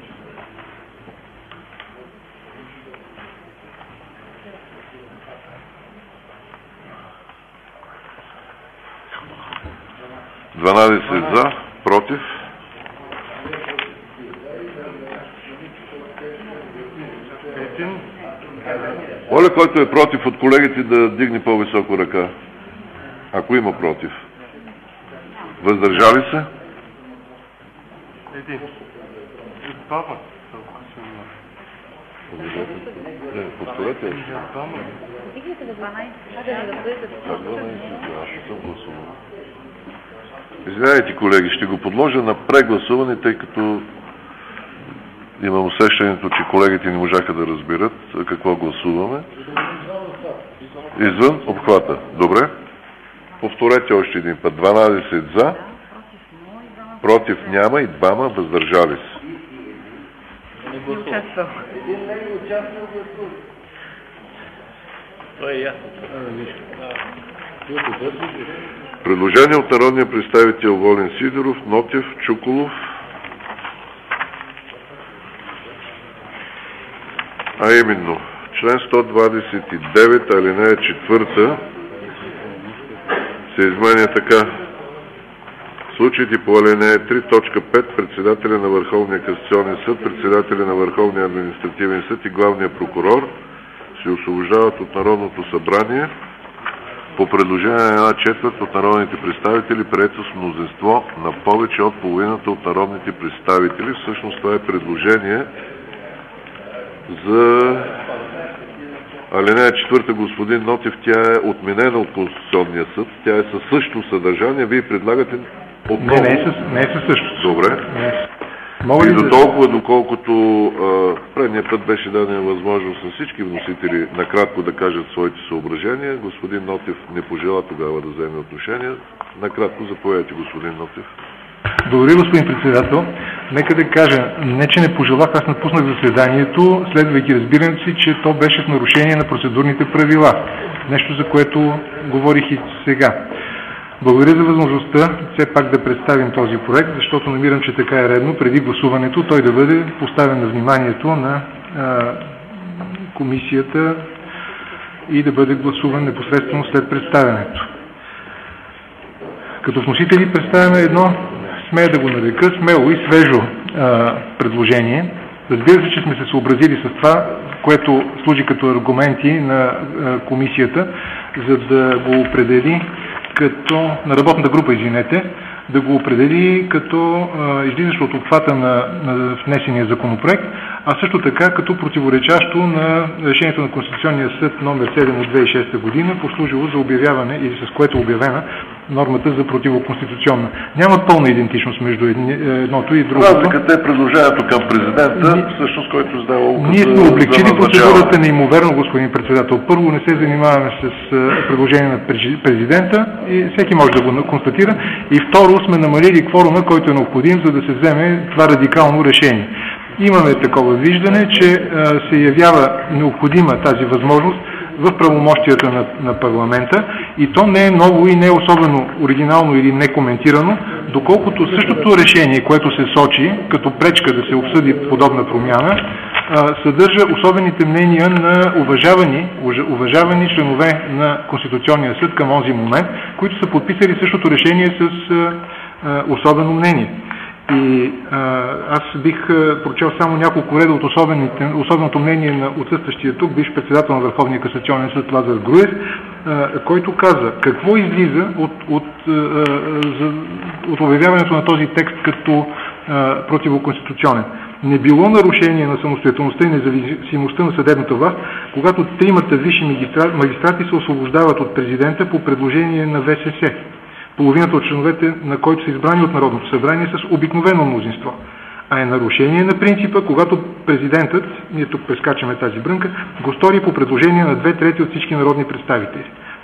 дванадесет за, против. Моля, който е против от колегите да дигне по-високо ръка. Ако има против. Въздържали се? Един. Двама. Повторете. Извинявайте, колеги, ще го подложа на прегласуване, тъй като имам усещането, че колегите не можаха да разберат какво гласуваме. Извън обхвата. Добре. Повторете още един път. дванадесет за, против няма и двама въздържали се. Не участвал. Това е ясно. Предложение от народния представител Волен Сидеров, Нотев, Чуколов, а именно член сто двадесет и девет, алинея четвърта се изменя така: в случаите по алинея три, точка пет, председателя на Върховния касационен съд, председателя на Върховния административен съд и главния прокурор се освобождават от Народното събрание по предложение на една четвърт от народните представители, прието с мнозинство на повече от половината от народните представители. Всъщност това е предложение за алинея четвърта, господин Нотев. Тя е отменена от Конституционния съд. Тя е със същото съдържание. Вие предлагате отново. Не, не е със, не е със същото. Добре. Мога и ли до да... толкова, доколкото а, предния път беше дадена възможност на всички вносители накратко да кажат своите съображения, господин Нотев не пожела тогава да вземе отношение. Накратко заповядайте, господин Нотев. Благодаря, господин председател. Нека да кажа, не че не пожелах, аз напуснах заседанието, следвайки разбирането си, че то беше в нарушение на процедурните правила. Нещо, за което говорих и сега. Благодаря за възможността все пак да представим този проект, защото намирам, че така е редно преди гласуването той да бъде поставен на вниманието на а, комисията и да бъде гласуван непосредствено след представянето. Като вносители представяме едно, смея да го нарека, смело и свежо а, предложение. Разбира се, че сме се съобразили с това, което служи като аргументи на а, комисията, за да го определи като, на работната група, извинете, да го определи като а, излизащо от обхвата на, на внесения законопроект, а също така като противоречащо на решението на Конституционния съд номер седем от две хиляди и шеста година, послужило за обявяване или с което е обявена нормата за противоконституционна. Няма пълна идентичност между едното и другото. Разликата е предложението към президента, Ни... всъщност, който издава указа. Ние сме облегчили процедурата неимоверно, господин председател. Първо, не се занимаваме с предложение на президента и всеки може да го констатира. И второ, сме намалили кворума, който е необходим, за да се вземе това радикално решение. Имаме такова виждане, че а, се явява необходима тази възможност в правомощията на, на парламента и то не е ново и не е особено оригинално или некоментирано, доколкото същото решение, което се сочи като пречка да се обсъди подобна промяна, а, съдържа особените мнения на уважавани, уважавани членове на Конституционния съд към онзи момент, които са подписали същото решение с а, а, особено мнение. И а, аз бих а, прочел само няколко реда от особеното мнение на отсъстващия тук, бивш председател на Върховния касационен съд Лазар Груев, а, който каза какво излиза от, от, а, за, от обявяването на този текст като а, противоконституционен. Не било нарушение на самостоятелността и независимостта на съдебната власт, когато тримата висши магистрати се освобождават от президента по предложение на В С С. Половината от членовете, на които са избрани от Народното събрание с обикновено мнозинство. А е нарушение на принципа, когато президентът, ние тук прескачаме тази брънка, го стори по предложение на две трети от всички народни представители.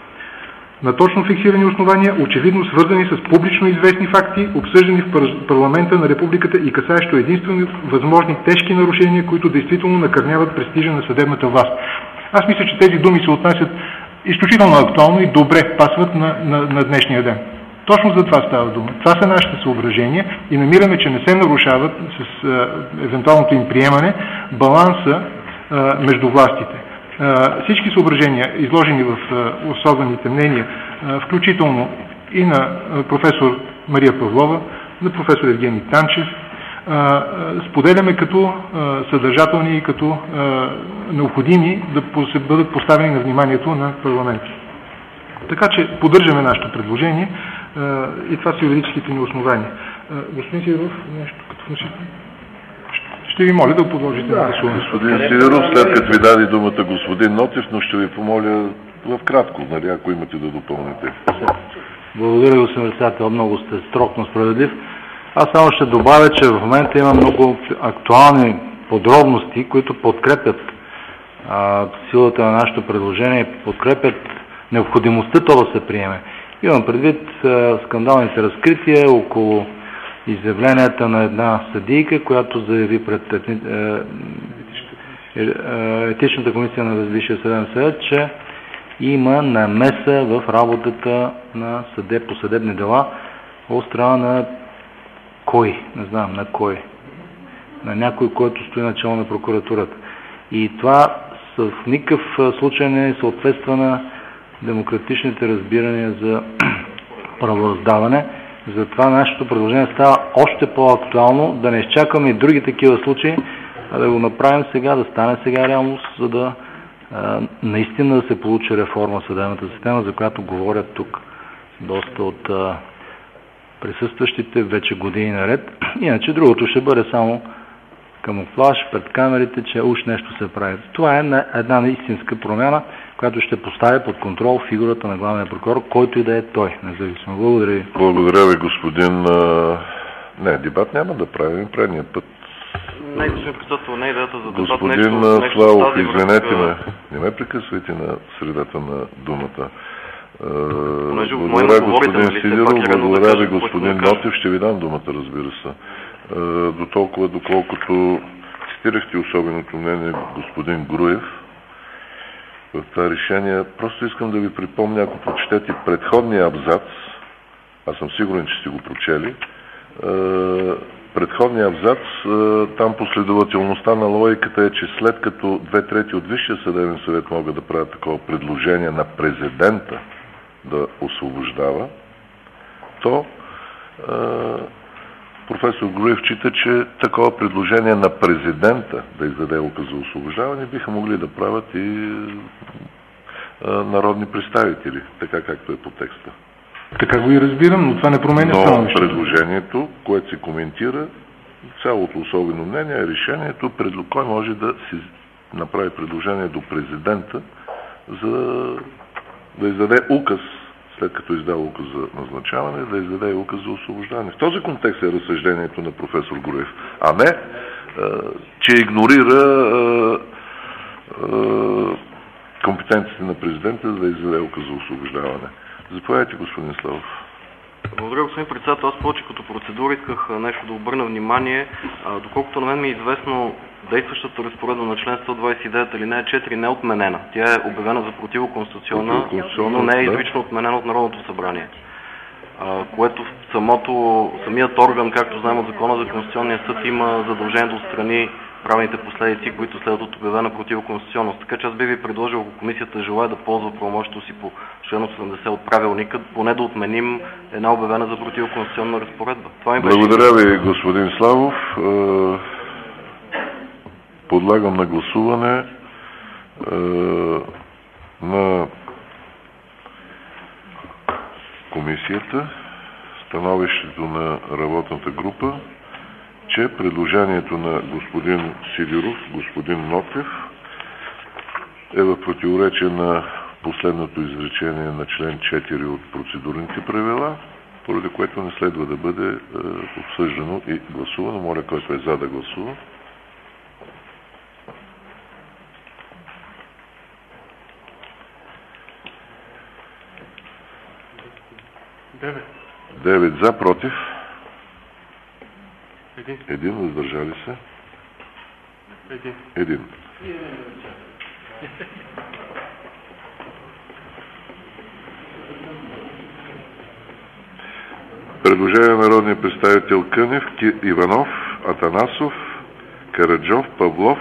На точно фиксирани основания, очевидно свързани с публично известни факти, обсъждани в парламента на републиката и касаещо единствено възможни тежки нарушения, които действително накърняват престижа на съдебната власт. Аз мисля, че тези думи се отнасят изключително актуално и добре пасват на, на, на днешния ден. Точно за това става дума. Това са нашите съображения и намираме, че не се нарушават с а, евентуалното им приемане баланса а, между властите. А, всички съображения, изложени в а, особените мнения, а, включително и на а, професор Мария Павлова, на професор Евгений Танчев, а, а, споделяме като а, съдържателни и като а, необходими да се бъдат поставени на вниманието на парламента. Така че поддържаме нашето предложение а, и това са юридическите ни основания. А, господин Сидеров, нещо като вносител? Ще ви моля да подложите да, на гласуване. Господин Сидеров, след като ви даде думата господин Нотев, но ще ви помоля в кратко, нали, ако имате да допълните. Благодаря, господин председател, много сте строг, но справедлив. Аз само ще добавя, че в момента има много актуални подробности, които подкрепят а, силата на нашето предложение, подкрепят необходимостта то да се приеме. Имам предвид а, скандалните разкрития около изявленията на една съдийка, която заяви пред етни, е, е, етичната комисия на Висшия съдебен съвет, че има намеса в работата на съдеб по съдебни дела от страна на кой? Не знам, на кой? На някой, който стои начало на прокуратурата. И това в никакъв случай не съответства на демократичните разбирания за правораздаване. Затова нашето предложение става още по-актуално, да не изчакаме и други такива случаи, а да го направим сега, да стане сега реалност, за да а, наистина да се получи реформа в съдебната система, за която говорят тук доста от а, присъстващите вече години наред. Иначе другото ще бъде само камуфлаж пред камерите, че уж нещо се прави. Това е една истинска промяна, която ще постави под контрол фигурата на главния прокурор, който и да е той, независимо. Благодаря ви. Благодаря ви, господин... Не, дебат няма да правим предния път. Не, господин председател, не е идеята за дебат. Господин нещо, Славов, нещо извинете ме, не ме прекъсвайте на средата на думата. Понеже благодаря, господин нали, Сидеров, благодаря ви, господин да Нотев, ще ви дам думата, разбира се. До толкова, доколкото цитирахте особеното мнение господин Груев в това решение, просто искам да ви припомня, ако прочетете предходния абзац, аз съм сигурен, че сте го прочели, предходния абзац, там последователността на логиката е, че след като две трети от Висшия съдебен съвет могат да правят такова предложение на президента да освобождава, то професор Груев чита, че такова предложение на президента да издаде указ за освобождаване биха могли да правят и а, народни представители, така както е по текста. Така го и разбирам, но това не променя становището. Но предложението, което се коментира, цялото особено мнение е решението, пред кой може да си направи предложение до президента, за да издаде указ, след като издава указ за назначаване, да издаде и указ за освобождаване. В този контекст е разсъждението на професор Груев, а не, че игнорира компетенциите на президента да издаде указ за освобождаване. Заповядайте, господин Славов. Благодаря, господин председател. Аз повече като процедура исках нещо да обърна внимание. Доколкото на мен ми е известно, действащата разпоредба на член сто двадесет и девет алинея четири не е отменена. Тя е обявена за противоконституционна, но не е изрично отменена от Народното събрание. Което самото, самият орган, както знаем от Закона за Конституционния съд, има задължение да отстрани правните последици, които следват от обявена противоконституционност. Така че аз би ви предложил, ако комисията желая да ползва правомощието си по член осемдесет от правилника, поне да отменим една обявена за противоконституционна разпоредба. Това ми беше... Благодаря ви, господин Славов. Подлагам на гласуване на комисията становището на работната група, че предложението на господин Сидеров, господин Нотев е в противоречие на последното изречение на член четири от процедурните правила, поради което не следва да бъде е, обсъждано и гласувано. Моля, който е за да гласува. Девет. Девет за, против. Един. Един, въздържали се. Един. Един. Предложение на народния представител Кънев, Иванов, Атанасов, Караджов, Павлов.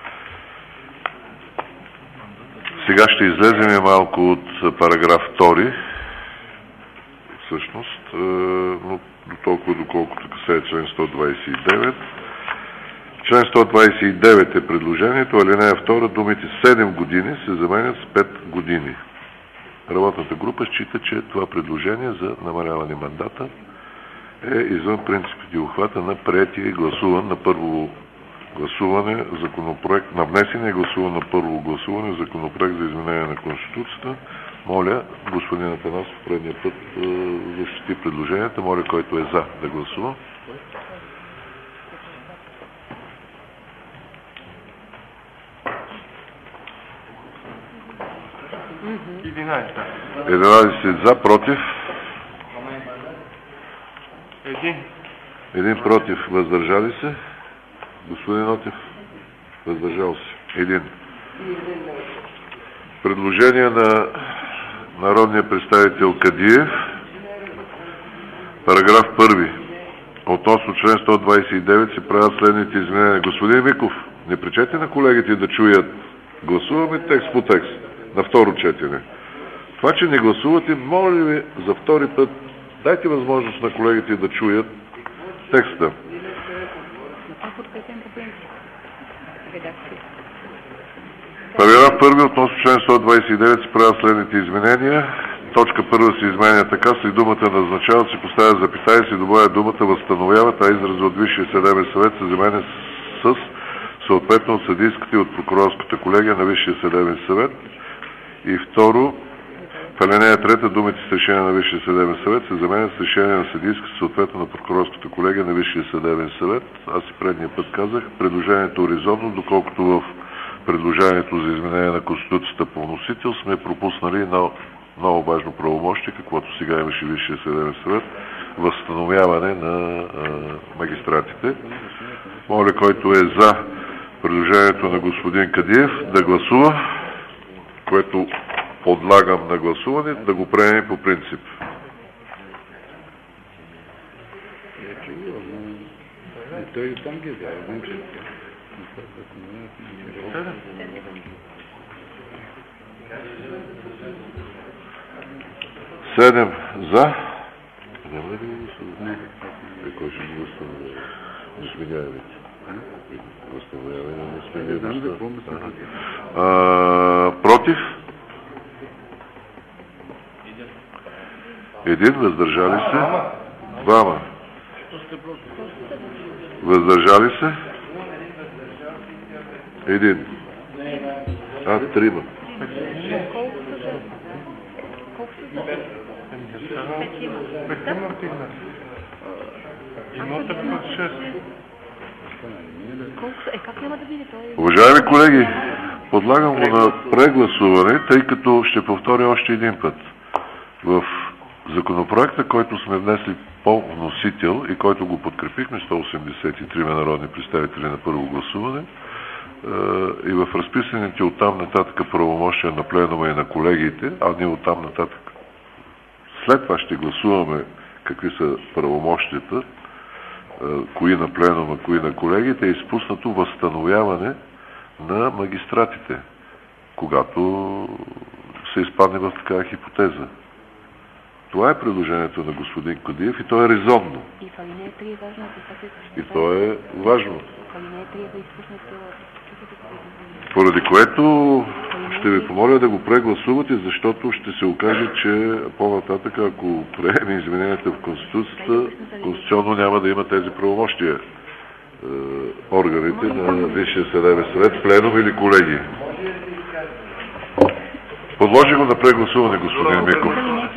Сега ще излезем малко от параграф втори. Всъщност, но до толкова, доколкото касае член сто двадесет и девет. Член сто двадесет и девет е предложението, алинея втора, думите седем години се заменят с пет години. Работната група счита, че това предложение за намаляване мандата е извън принципите и обхвата на приетия и гласуван на първо гласуване законопроект, на внесения и гласуван на първо гласуване законопроект за изменение на Конституцията. Моля, господин Атанасов, предния път защити предложенията. Моля, който е за да гласува. единадесет за, против. Един. Един против, въздържали се. Господин Нотев, въздържал се. Един. Предложение на народния представител Кадиев. Параграф първи. Относно член сто двадесет и девет се правят следните изменения. Господин Миков, не пречете на колегите да чуят. Гласуваме текст по текст на второ четене. Това, че не гласувате, моля ви за втори път, дайте възможност на колегите да чуят текста. Параграф първи относно член сто двадесет и девет се правят следните изменения. Точка първа се изменя така, след думата назначават се поставя запитая и се добавя думата възстановяват, а израза от Висшия съдебен съвет се заменя с съответно от съдийската и от прокурорската колегия на Висшия съдебен съвет. И второ, в алинея трета думите с решение на Висшия съдебен съвет се заменят с решение на съдийската, съответно на прокурорската колегия на Висшия съдебен съвет. Аз и предния път казах, предложението е резонно, доколкото в предложението за изменение на Конституцията по вносител сме пропуснали на много важно правомощие, каквото сега имаше Висшия съдебен съвет, възстановяване на а, магистратите. Моля, който е за предложението на господин Кадиев да гласува, което подлагам на гласуване, да го приемем по принцип. Седем за. Няма ли да го гласуваме? Кой ще го възстановява? Несменяемите. Възстановяване на несменяемите. Против? Един. Въздържали се? Двама. Въздържали се? Един. А, трима. Уважаеми колеги, подлагам го на прегласуване, тъй като ще повторя още един път. В законопроекта, който сме внесли по вносител и който го подкрепихме, сто осемдесет и три народни представители на първо гласуване, и в разписаните оттам нататък правомощия на пленума и на колегиите, а ние оттам нататък след това ще гласуваме какви са правомощията, кои на пленума, кои на колегите, е изпуснато възстановяване на магистратите, когато се изпадне в такава хипотеза. Това е предложението на господин Кадиев и то е резонно. И в алинея три е важно. И то е важно. В алинея три е да изпуснете. Поради което ще ви помоля да го прегласувате, защото ще се окаже, че по-нататък, ако приеме измененията в Конституцията, конституционно няма да има тези правомощия е, органите на Висшия съдебен съвет, пленум или колеги. Подложи го на прегласуване, господин Миков.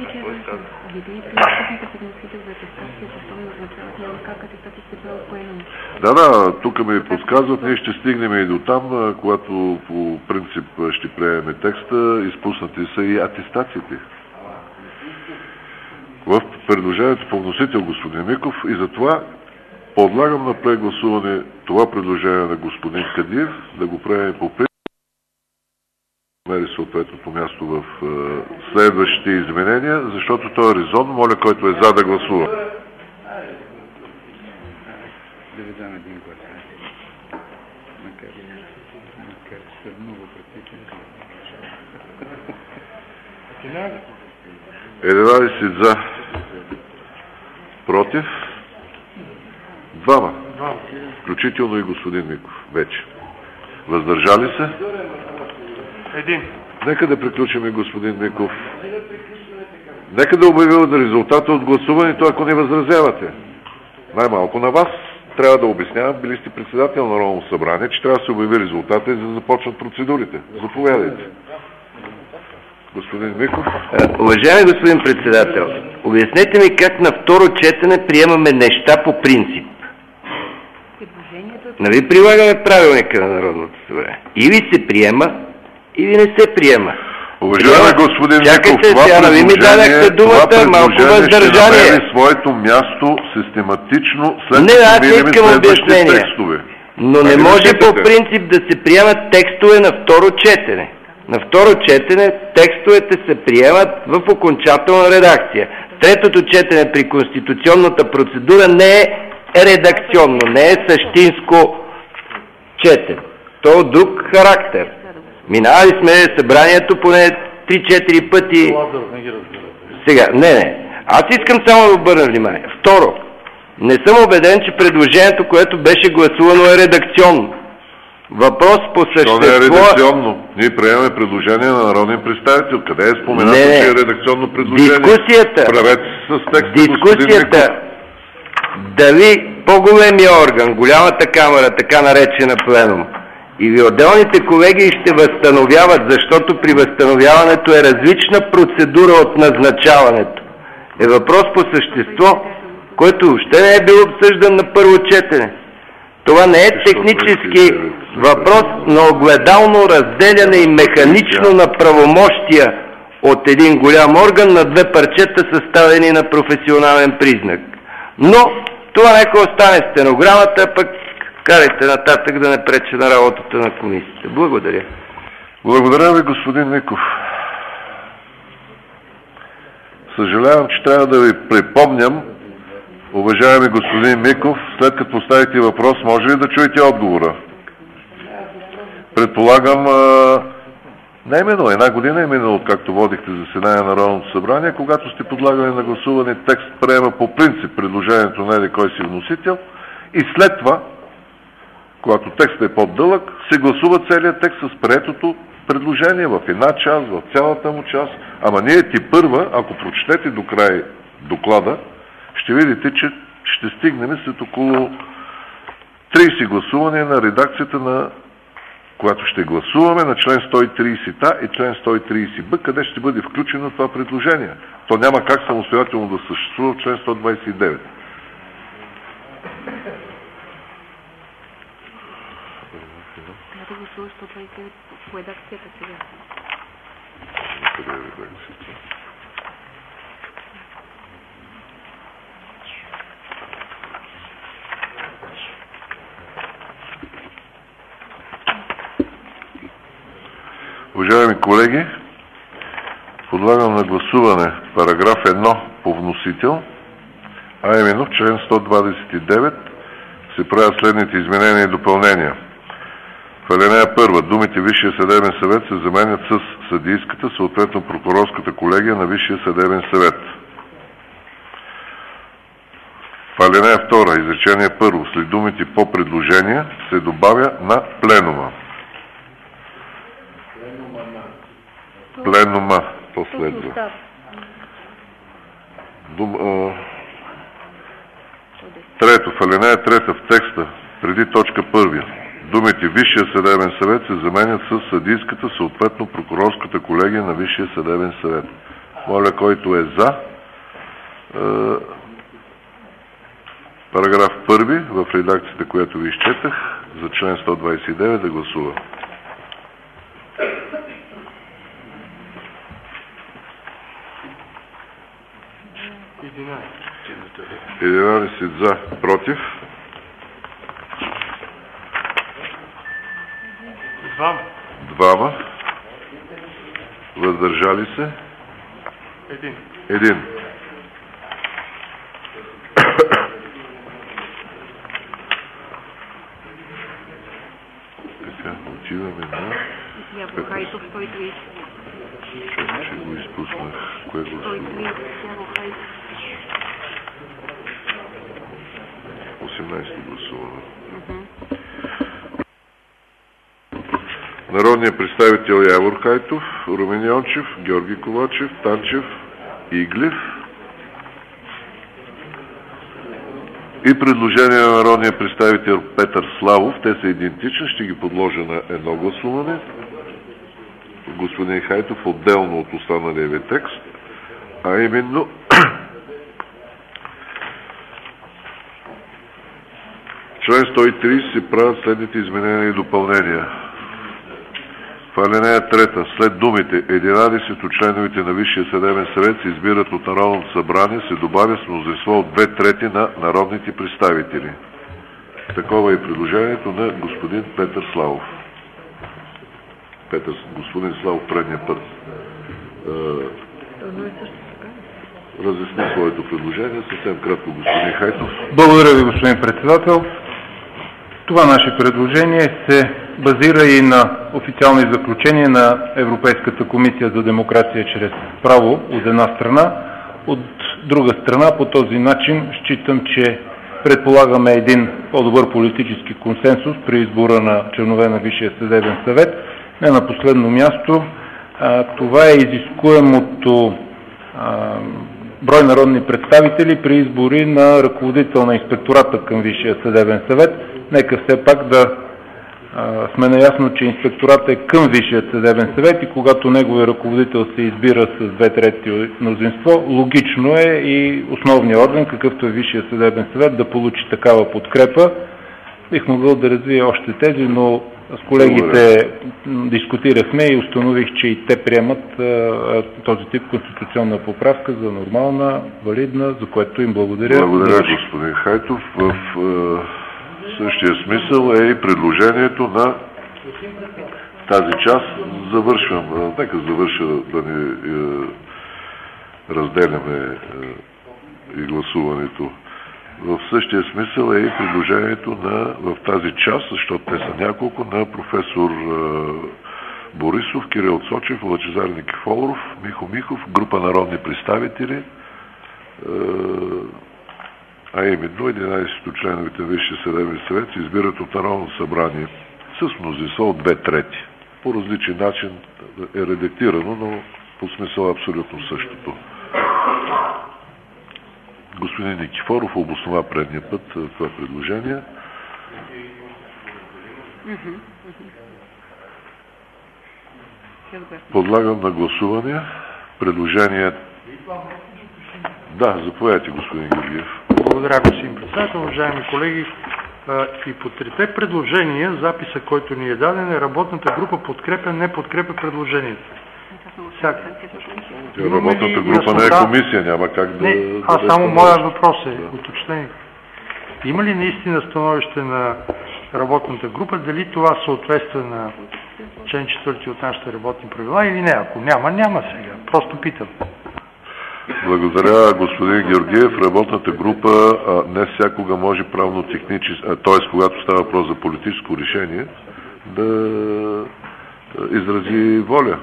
Да, да, тук ми подсказват, ние ще стигнем и до там, когато по принцип ще приемем текста, изпуснати са и атестациите. В предложението по вносител господин Миков и затова подлагам на прегласуване това предложение на господин Кадиев, да го приемем по принцип, мери съответното място в следващите изменения, защото то е резонно. Моля, който е за да гласува. Да ви дам един глас. Макар, макар че са много практични. единадесет за. Против? Двама. Включително и господин Миков. Вече. Въздържали се? Един. Нека да приключим и господин Миков. Нека да обявя резултата от гласуването, ако не възразявате. Най-малко на вас трябва да обяснявам, били сте председател на Народното събрание, че трябва да се обяви резултата и да започнат процедурите. Заповядайте. Господин Миков. Уважаеми господин председател, обяснете ми как на второ четене приемаме неща по принцип. Нали прилагаме правилника на Народното събрание? Или се приема, или не се приема. Уважаеми господин Миков, това сега, предложение, ми дадахте думата, това малко въздържание. ще намери своето място систематично след не, като видим следващите текстове. Но не може по принцип да се приемат текстове на второ четене. На второ четене текстовете се приемат в окончателна редакция. Третото четене при конституционната процедура не е редакционно, не е същинско четене. То е друг характер. Минавали сме събранието поне три-четири пъти. Сега, не, не. Аз искам само да обърна внимание. Второ, не съм убеден, че предложението, което беше гласувано, е редакционно. Въпрос по същество... То не е редакционно. Ние приемаме предложение на народния представител. Къде е споменато, не, че е редакционно предложение? Дискусията... Правете с текста, дискусията... Дали по-големия орган, голямата камера, така наречена пленум, или отделните колеги ще възстановяват, защото при възстановяването е различна процедура от назначаването. Е въпрос по същество, който въобще не е бил обсъждан на първо четене. Това не е технически въпрос на огледално разделяне и механично на правомощия от един голям орган на две парчета, съставени на професионален признак. Но това нека остане в стенограмата, пък карайте нататък да не пречи на работата на комисията. Благодаря. Благодаря ви, господин Миков. Съжалявам, че трябва да ви припомням, уважаеми господин Миков, след като поставите въпрос, може ли да чуете отговора? Предполагам, не е минало, една година е минало, както водихте заседание на Народното събрание, когато сте подлагали на гласуване текст, приема по принцип предложението на еди кой си вносител и след това, когато текстът е по-дълъг, се гласува целият текст с приетото предложение в една част, в цялата му част. Ама ние ти първа, ако прочетете до край доклада, ще видите, че ще стигнем след около трийсет гласувания на редакцията, на която ще гласуваме, на член сто и трийсет а и член сто и трийсет б, къде ще бъде включено това предложение. То няма как самостоятелно да съществува в член сто двадесет и девет. Да гласува сто двадесет и девет по редакцията сега. Къде е редакцията? Уважаеми колеги, подлагам на гласуване параграф едно по вносител, а именно в член сто двадесет и девет се правят следните изменения и допълнения. В алинея първа думите Висшия съдебен съвет се заменят с съдийската, съответно прокурорската колегия на Висшия съдебен съвет. В алинея втора, изречение първо, след думите по предложение се добавя на пленума. Пленума, то следва. Дум, а... Трето, в алинея трета в текста, преди точка първия, думите Висшия съдебен съвет се заменят с съдийската, съответно прокурорската колегия на Висшия съдебен съвет. Моля, който е за е, параграф първи в редакцията, която ви изчетах, за член сто двадесет и девет да гласува. единадесет за, против. Двама. Двама. Въздържали се? Един. Един. Така, отиваме на... Ябълхайтов сто и тридесет. Ще го изпуснах. Кое го сто и тридесет, Ябълхайтов. осемнадесето гласуване. Народният представител Явор Хайтов, Румен Йончев, Георги Ковачев, Танчев, Иглев и предложение на народния представител Петър Славов. Те са идентични, ще ги подложа на едно гласуване. Господин Хайтов отделно от останалия ви текст, а именно член сто и тридесет се правят следните изменения и допълнения. В алинея трета, след думите единадесет от членовете на Висшия съдебен съвет се избират от Народното събрание, се добавя с мнозинство от две трети на народните представители. Такова е предложението на господин Петър Славов. Петър, господин Славов предния път разясни своето предложение. Съвсем кратко, господин Хайтов. Благодаря ви, господин председател. Това наше предложение се базира и на официални заключения на Европейската комисия за демокрация чрез право от една страна. От друга страна, по този начин считам, че предполагаме един по-добър политически консенсус при избора на членове на Висшия съдебен съвет. Не на последно място, това е изискуемото брой народни представители при избори на ръководител на инспектората към Висшия съдебен съвет. Нека все пак да а, сме наясно, че инспекторатът е към Висшия съдебен съвет и когато неговия ръководител се избира с две трети мнозинство, логично е и основният орган, какъвто е Висшия съдебен съвет, да получи такава подкрепа. Бих могъл да развия още тези, но с колегите дискутирахме и установих, че и те приемат а, този тип конституционна поправка за нормална, валидна, за което им благодаря. Благодаря, господин Хайтов. В а, същия смисъл е и предложението на тази част. Завършвам. Нека завърша да не а, разделяме а, и гласуването. В същия смисъл е и предложението на, в тази част, защото те са няколко, на професор е, Борисов, Кирил Цочев, Лъчезар Никифоров, Михо Михов, група народни представители, е, а именно единайсет членовете Висшия съдебен съвет се избират от Народното събрание с мнозинство от две трети. По различен начин е редактирано, но по смисъл абсолютно същото. Господин Никифоров обоснова предния път това предложение. Подлагам на гласуване предложение. Да, заповядайте, господин Георгиев. Благодаря, господин председател. Уважаеми колеги, и по трите предложения, записа, който ни е даден, е работната група подкрепя, не подкрепя предложението. Работната група не е комисия, няма как да... Не, а само моя въпрос е да. уточнение. Има ли наистина становище на работната група, дали това съответства на член четвърти от нашите работни правила или не? Ако няма, няма сега. Просто питам. Благодаря, господин Георгиев. Работната група а, не всякога може правно-технически, т.е. когато става въпрос за политическо решение, да а, изрази воля.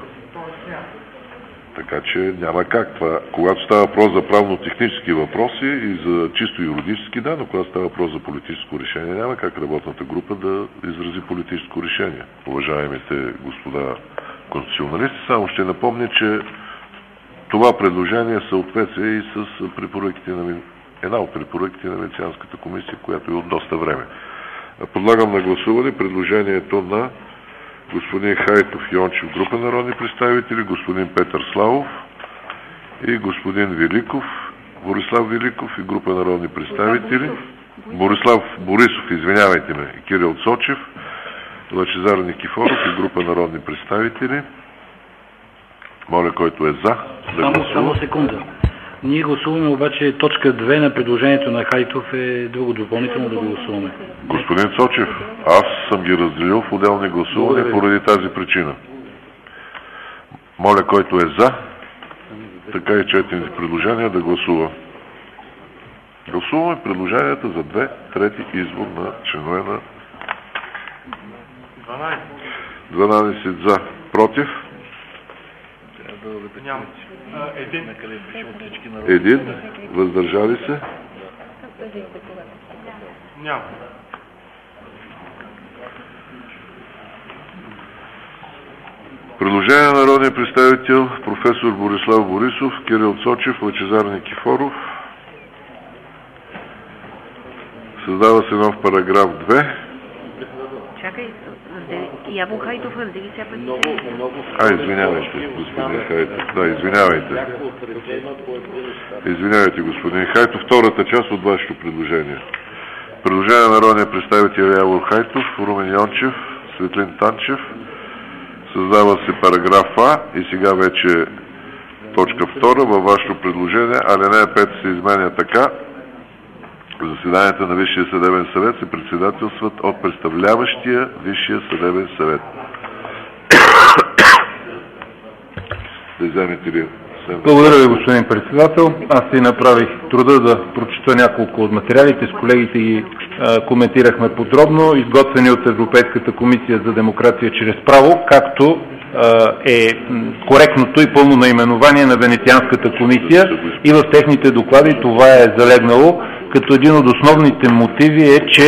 Така че няма как това. Когато става въпрос за правно-технически въпроси и за чисто юридически, да, но когато става въпрос за политическо решение, няма как работната група да изрази политическо решение. Уважаемите господа конституционалисти, само ще напомня, че това предложение съответства и с препоръките на, една от препоръките на Венецианската комисия, която е от доста време. Подлагам на гласуване предложението на господин Хайтов Йончев, група народни представители, господин Петър Славов и господин Великов, Борислав Великов и група народни представители, Борислав Борисов, извинявайте ме, Кирил Цочев, Лъчезар Никифоров и група народни представители. Моля, който е за, да само, само секунда. Ние гласуваме обаче точка две на предложението на Хайтов е друго допълнително да го гласуваме. Господин Цочев, аз съм ги разделил в отделни гласувания поради тази причина. Моля, който е за, така и четири предложения да гласува. Гласуваме предложенията за две трети избор на членове на дванайсет за, против. Няма. Един. Един. Въздържали се? Няма. Предложение на народния представител професор Борислав Борисов, Кирил Цочев, Лъчезар Никифоров. Създава се нов параграф две. Чакай, Яво Хайтов раздели сега пред А, извинявайте, господин Хайтов. Да, извинявайте. Извинявайте, господин Хайтов. Втората част от вашето предложение. Предложение на народния представител Явор Хайтов, Румен Йончев, Светлин Танчев. Създава се параграф А и сега вече точка втора във вашето предложение. Алинея пет се изменя така. Заседанията на Висшия съдебен съвет се председателстват от представляващия Висшия съдебен съвет. да вземете ли? Благодаря ви, господин председател. Аз си направих труда да прочета няколко от материалите. С колегите ги а, коментирахме подробно, изготвени от Европейската комисия за демокрация чрез право, както а, е коректното и пълно наименование на Венецианската комисия, и в техните доклади това е залегнало, като един от основните мотиви е, че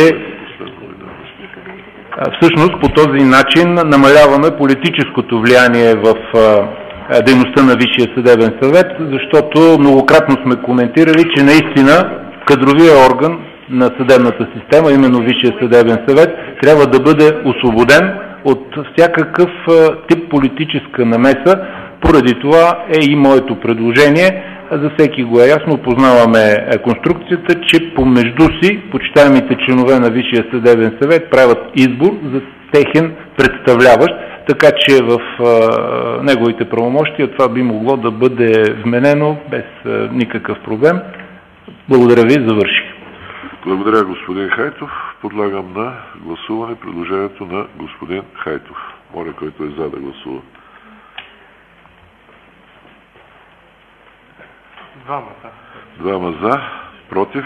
а, всъщност по този начин намаляваме политическото влияние в а, дейността на Висшия съдебен съвет, защото многократно сме коментирали, че наистина кадровия орган на съдебната система, именно Висшия съдебен съвет, трябва да бъде освободен от всякакъв тип политическа намеса. Поради това е и моето предложение. За всеки го е ясно, познаваме конструкцията, че помежду си почитаемите членове на Висшия съдебен съвет правят избор за техен представляващ, така че в а, неговите правомощия това би могло да бъде вменено без а, никакъв проблем. Благодаря ви, завърших. Благодаря, господин Хайтов. Подлагам на гласуване предложението на господин Хайтов. Моля, който е за да гласува. Двама за. Двама за. Против?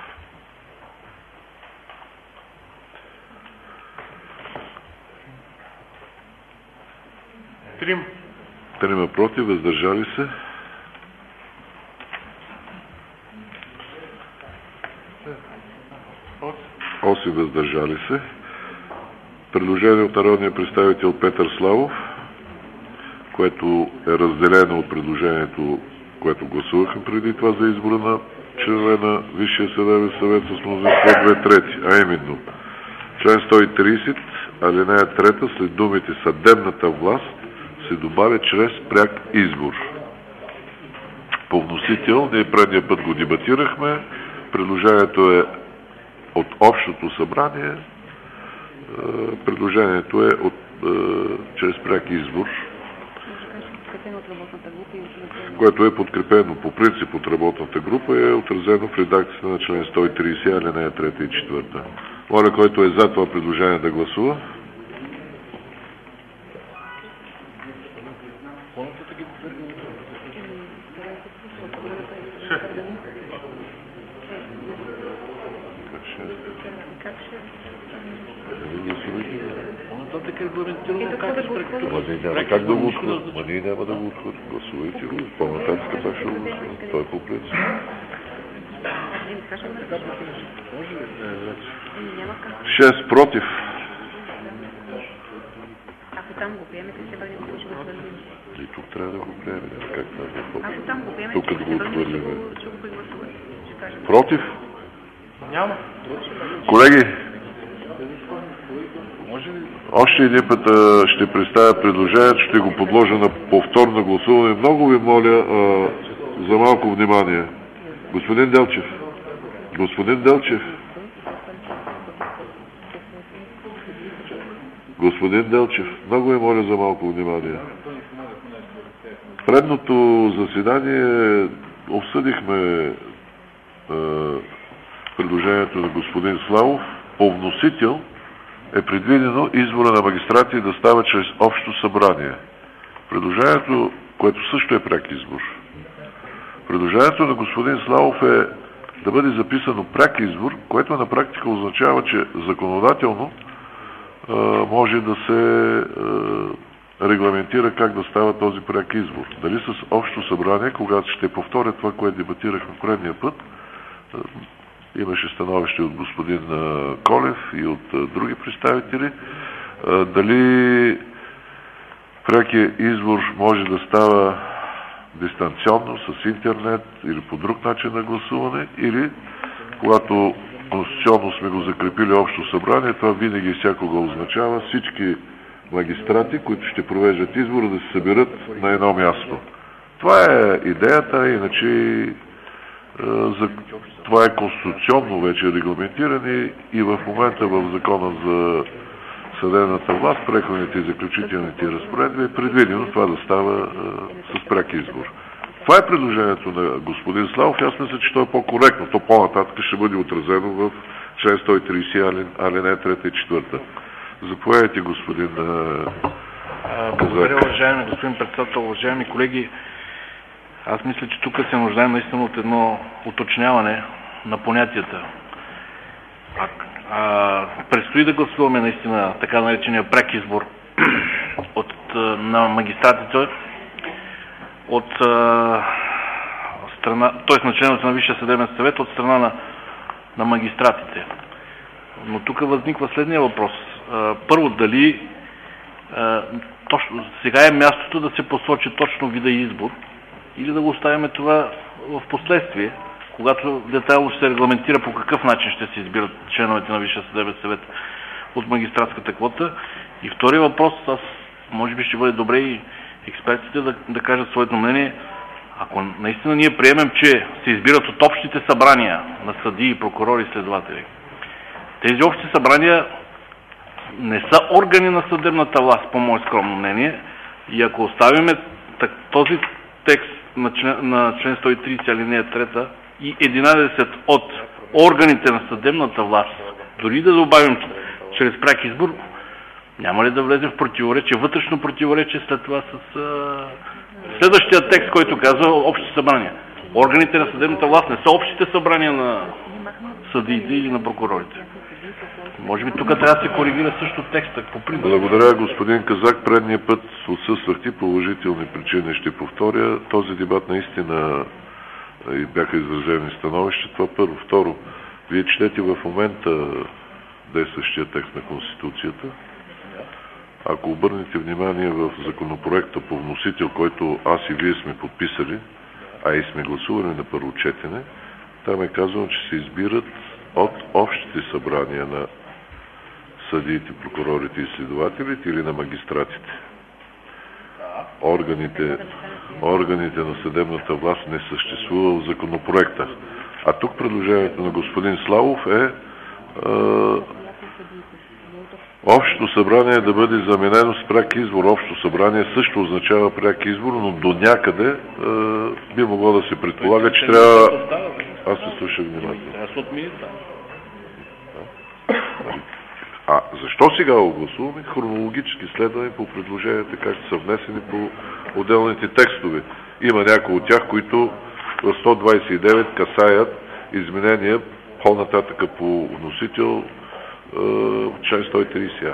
Трим. Трима против, въздържали се. Осем въздържали се. Предложение от народния представител Петър Славов, което е разделено от предложението, което гласувахме преди това за избора на членове на Висшия съдебен съвет с мнозинство две трети, а именно член сто и тридесет, алинея трета, след думите съдебната власт се добавя чрез пряк избор. По вносител, ние предния път го дебатирахме, предложението е от общото събрание, предложението е от, чрез пряк избор, което е подкрепено по принцип от работната група и е отразено в редакцията на член сто и тридесет, алинея трета и четвърта. Моля, който е за това предложение, да гласува. Няма как да го отхвърля. Ма ние няма да го отхвърля. Гласувайте го. По-нататък това ще го гласува. Той е по принцип. Шест против. Ако там го приемете, ще бъде го отхвърлим. И тук трябва да го приемем. Как да Ако там го приемете, тук ще да бъде го отхвърлим. го Против? Няма. Колеги, още един път а, ще представя предложението, ще го подложа на повторно гласуване. Много ви моля а, за малко внимание. Господин Делчев. Господин Делчев. Господин Делчев, много ви моля за малко внимание. В предното заседание обсъдихме а, предложението на господин Славов. По вносител е предвидено избора на магистрати да става чрез общо събрание. Предложението, което също е пряк избор. Предложението на господин Славов е да бъде записано пряк избор, което на практика означава, че законодателно а, може да се а, регламентира как да става този пряк избор. Дали с общо събрание, когато ще повторя това, което дебатирахме предния път, а, имаше становище от господин Колев и от други представители. Дали прякия избор може да става дистанционно, с интернет или по друг начин на гласуване, или когато конституционно сме го закрепили общо събрание, това винаги и всякога означава всички магистрати, които ще провеждат избора, да се съберат на едно място. Това е идеята, иначе за това е конституционно вече регламентиране и в момента в закона за съдебната власт, преходните и заключителните разпоредби е предвидено това да става а, с пряк избор. Това е предложението на господин Славов. Аз мисля, че то е по-коректно. То по-нататък ще бъде отразено в член сто и тридесет, алинея трета и четвърта. Заповядайте, господин а, Благодаря, уважаеми господин председател, уважаеми колеги. Аз мисля, че тук се нуждаем наистина от едно уточняване на понятията. А, а, предстои да гласуваме наистина така наречения пряк избор от, на магистратите от а, страна, т.е. на членовете на Висшия съдебен съвет от страна на, на магистратите. Но тук възниква следния въпрос. А, първо, дали а, точно, сега е мястото да се посочи точно вида избор или да го оставяме това в последствие, когато детайлно ще се регламентира по какъв начин ще се избират членовете на Висшия съдебен съвет от магистратската квота. И втори въпрос, аз може би ще бъде добре и експертите да, да кажат своето мнение. Ако наистина ние приемем, че се избират от общите събрания на съдии, прокурори и следователи, тези общи събрания не са органи на съдебната власт, по мое скромно мнение, и ако оставиме този текст на член, на член сто и тридесет алинея трета и единадесет от органите на съдебната власт, дори да добавим чрез пряк избор, няма ли да влезе в противоречие, вътрешно противоречие след това с а, следващия текст, който казва общи събрания. Органите на съдебната власт не са общите събрания на съдиите или на прокурорите. Може би тук трябва да се коригира също текста по принцип. Благодаря, господин Казак. Предния път отсъствахте по уважителни причини. Ще повторя. Този дебат наистина и бяха изразени становища. Това първо. Второ, вие четете в момента действащия текст на Конституцията. Ако обърнете внимание в законопроекта по вносител, който аз и вие сме подписали, а и сме гласували на първо четене, там е казано, че се избират от общите събрания на съдиите, прокурорите и следователите или на магистратите. Органите, органите на съдебната власт не съществува в законопроекта. А тук предложението на господин Славов е, е общото събрание да бъде заменено с пряк избор. Общо събрание също означава пряк избор, но до някъде е, би могло да се предполага, че трябва... Аз се слушах внимателно. А защо сега го гласуваме? Хронологически следваме по предложенията, както са внесени по отделните текстове. Има някои от тях, които в сто двадесет и девет касаят изменения по-нататъка по вносител член сто и тридесет.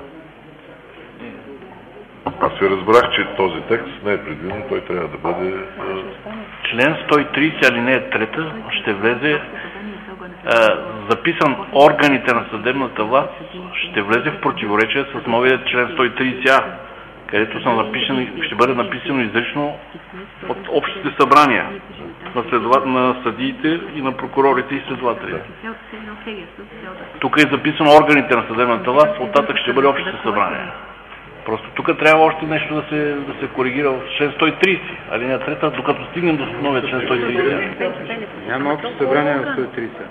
Аз ви разбрах, че този текст не е предвиден, той трябва да бъде... Член сто и тридесет алинея трета ще влезе е, записан органите на съдебната власт, ще влезе в противоречие с новия член сто и тридесет а, където са написани, ще бъде написано изрично от общите събрания на, следова... на съдиите и на прокурорите и следователите. Тук е записано органите на съдебната власт, оттатък ще бъде общите събрания. Просто тук трябва още нещо да се, да се коригира в член сто и тридесет, алинея трета, докато стигнем до новия член сто и тридесет. Няма общо събрание на сто и тридесет.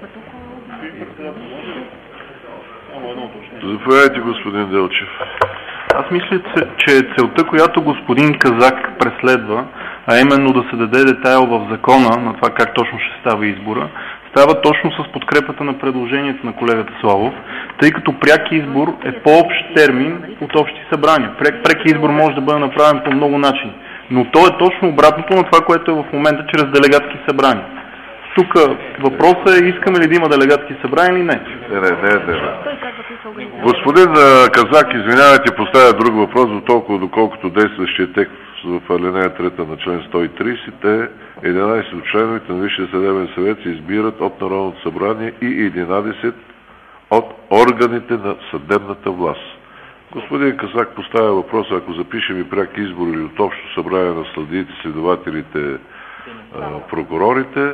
Заповядайте, господин Делчев. Аз мисля, че целта, която господин Казак преследва, а именно да се даде детайл в закона на това как точно ще става избора, става точно с подкрепата на предложението на колегата Славов, тъй като пряк избор е по-общ термин от общи събрания. Пряк, пряк избор може да бъде направен по много начини, но то е точно обратното на това, което е в момента чрез делегатски събрания. Тук въпросът е, искаме ли да има делегатски събрания или не? Не, не, не, не. Господин Казак, извинявайте, поставя друг въпрос, до толкова доколкото действащия текст в алинея трета на член сто и тридесет е единадесет от членовете на Висшия съдебен съвет се избират от Народното събрание и единадесет от органите на съдебната власт. Господин Казак поставя въпроса, ако запишем и пряк избор или от общо събрание на съдиите, следователите, прокурорите,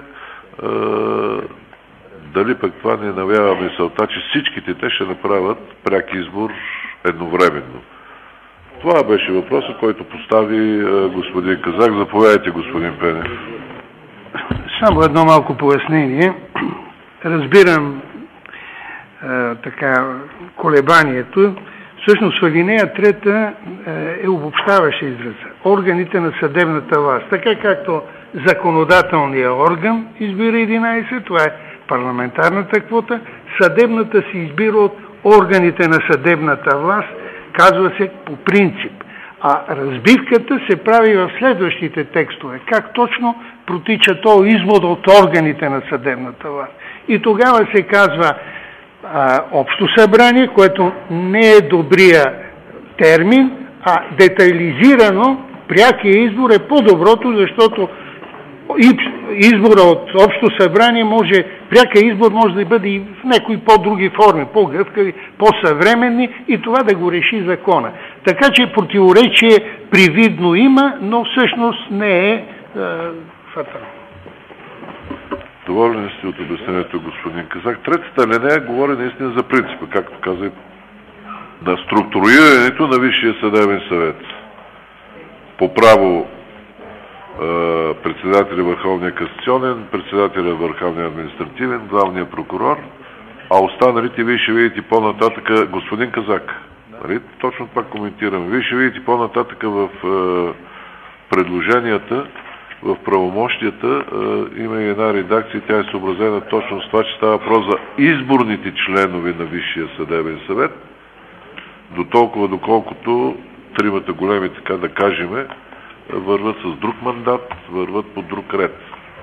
дали пък това не навява мисълта, че всичките те ще направят пряк избор едновременно. Това беше въпросът, който постави господин Казак. Заповядайте, господин Пенев. Само едно малко пояснение. Разбирам е, така колебанието. Всъщност в алинея трета е обобщаваше израза. Органите на съдебната власт. Така както законодателният орган избира единадесет, това е парламентарната квота, съдебната се избира от органите на съдебната власт, казва се по принцип. А разбивката се прави в следващите текстове. Как точно протича този избор от органите на съдебната власт. И тогава се казва а, общо събрание, което не е добрия термин, а детайлизирано прякия избор е по-доброто, защото избора от общо събрание може, прякия избор може да бъде и в някои по-други форми, по-гъвкави, по-съвременни и това да го реши закона. Така че противоречие привидно има, но всъщност не е, е фатално. Доволен ли сте от обяснението, господин Казак? Третата алинея говори наистина за принципа, както каза, на структурирането на Висшия съдебен съвет. По право председателя Върховния касационен, председателя Върховния административен, главния прокурор, а останалите вие ще видите по-нататък, господин Казак, нали? Точно това коментирам. Вие ще видите по-нататък в е, предложенията, в правомощията е, има и една редакция, тя е съобразена точно с това, че става въпрос за изборните членове на Висшия съдебен съвет, до толкова доколкото тримата големи, така да кажем, върват с друг мандат, върват по друг ред.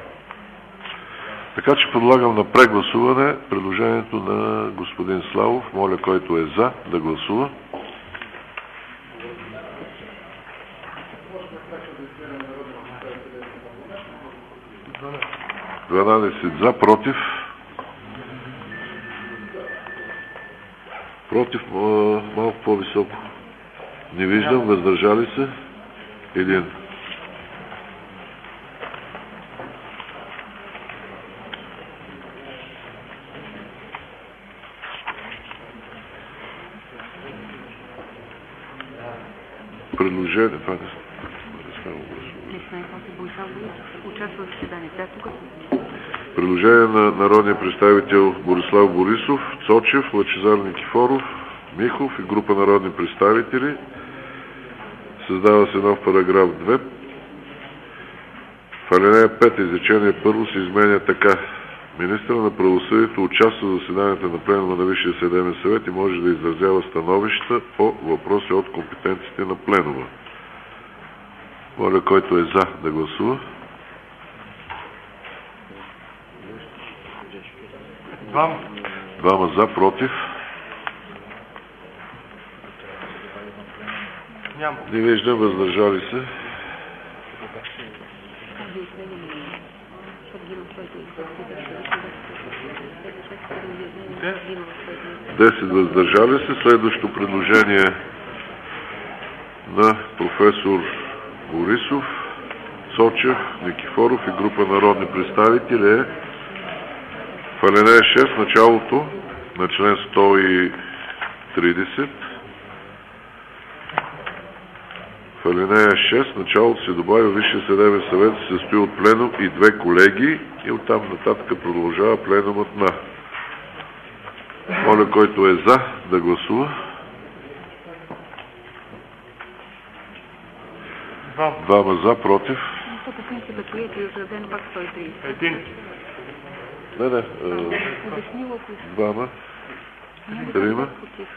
Така че подлагам на прегласуване предложението на господин Славов. Моля, който е за, да гласува. дванадесет за, против. Против малко по-високо. Не виждам, въздържали се. Един. Предложение. Това не участва в заседанието. Предложение на народния представител Борислав Борисов, Цочев, Лъчезар Никифоров, Михов и група народни представители. Създава се нов параграф две. В алинея пет изречение първо се изменя така. Министърът на правосъдието участва в заседанията на пленума на Висшия съдебен съвет и може да изразява становища по въпроси от компетенциите на пленума. Моля, който е за, да гласува. Двама. Двама за, против. Няма. Не виждам, въздържали се. десет въздържали се. Следващото предложение на професор Борисов, Цочев, Никифоров и група народни представители е в алинея шест, началото на член сто и тридесет. В алинея шест, началото се добавя Висшия съдебен съвет се състои от пленум и две колегии и оттам нататък продължава пленумът на. Моля, който е за, да гласува. Двама за, против. Един. Не, не. Двама. Трима.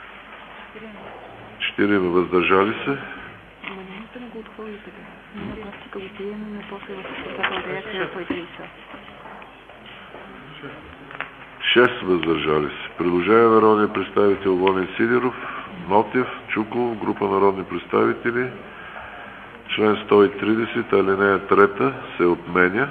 Четирима въздържали се. шест въздържали се. Предложение на народния представител Волен Сидеров, Нотев, Чуков, група народни представители. Член сто и тридесет, алинея трета се отменя.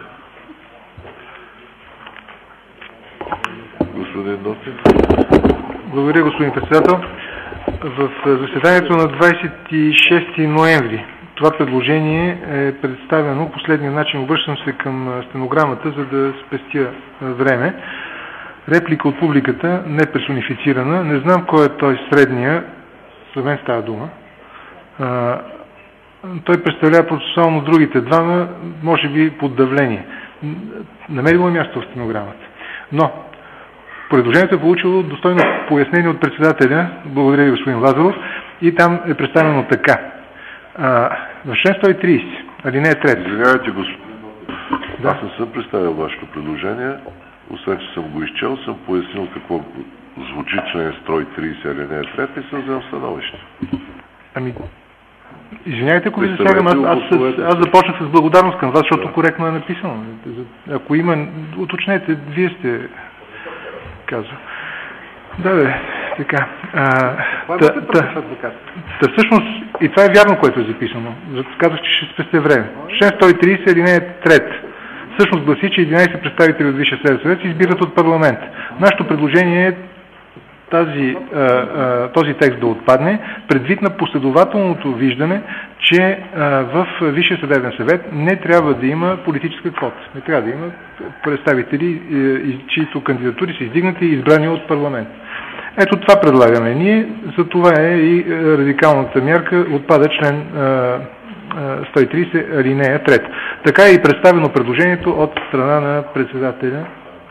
Господин Нотев. Благодаря, господин председател. В заседанието на двадесет и шести ноември това предложение е представено последния начин. Обръщам се към стенограмата, за да спестя време. Реплика от публиката, не персонифицирана. Не знам кой е той средния, за мен става дума. А, той представлява процесуално другите двама, може би под давление. Намерило място в стенограмата. Но предложението е получило достойно пояснение от председателя, благодаря ви, господин Лазаров, и там е представено така. А, в член сто и тридесет, алинея трета. Извинявайте, господин. Да. Аз не съм представил вашето предложение. Освен, че съм го изчел, съм пояснил какво звучи член сто и тридесет, алинея трета и съм взел становище. Ами, Извинявайте, ако ви засягам, аз, аз, аз, аз започнах с благодарност към вас, защото коректно е написано. Ако има, уточнете, вие сте казал. Да, бе, така. А, та, та, та, всъщност, и това е вярно, което е записано. Казах, че ще спесте време. Член сто и тридесет, алинея трета. Всъщност гласи, че единайсет представители от Висшия съдебен съвет се избират от парламент. Нашето предложение е тази, а, а, този текст да отпадне, предвид на последователното виждане, че а, в Висшия съдебен съвет не трябва да има политическа квота. Не трябва да има представители, а, чието кандидатури са издигнати и избрани от парламент. Ето това предлагаме ние, за това е и радикалната мярка, отпада член а, сто и тридесет, алинея трета. Така е и представено предложението от страна на председателя.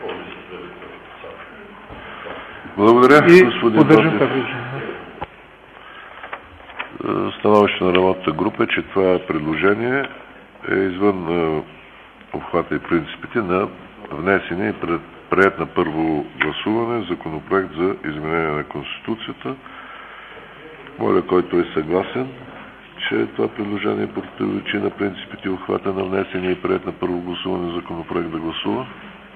Благодаря, и господин поддържам Тотев. Становище на работната група е, че това предложение е извън е, обхвата и принципите на внесения и пред, приет на първо гласуване законопроект за изменение на Конституцията. Моля, който е съгласен, че това предложение противоречи на принципите и обхвата на внесения и приет на първо гласуване законопроект, да гласува.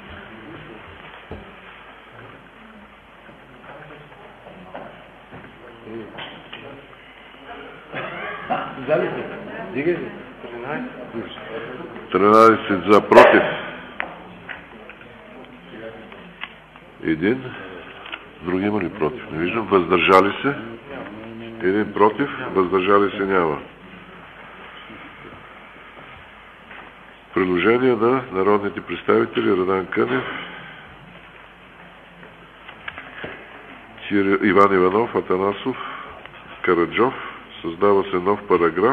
тринайсет за, против. Един. Други има ли против? Не виждам. Въздържали се? Един против. Въздържали се няма. Предложение на народните представители Радан Кънев, Иван Иванов, Атанасов, Караджов. Създава се нов параграф.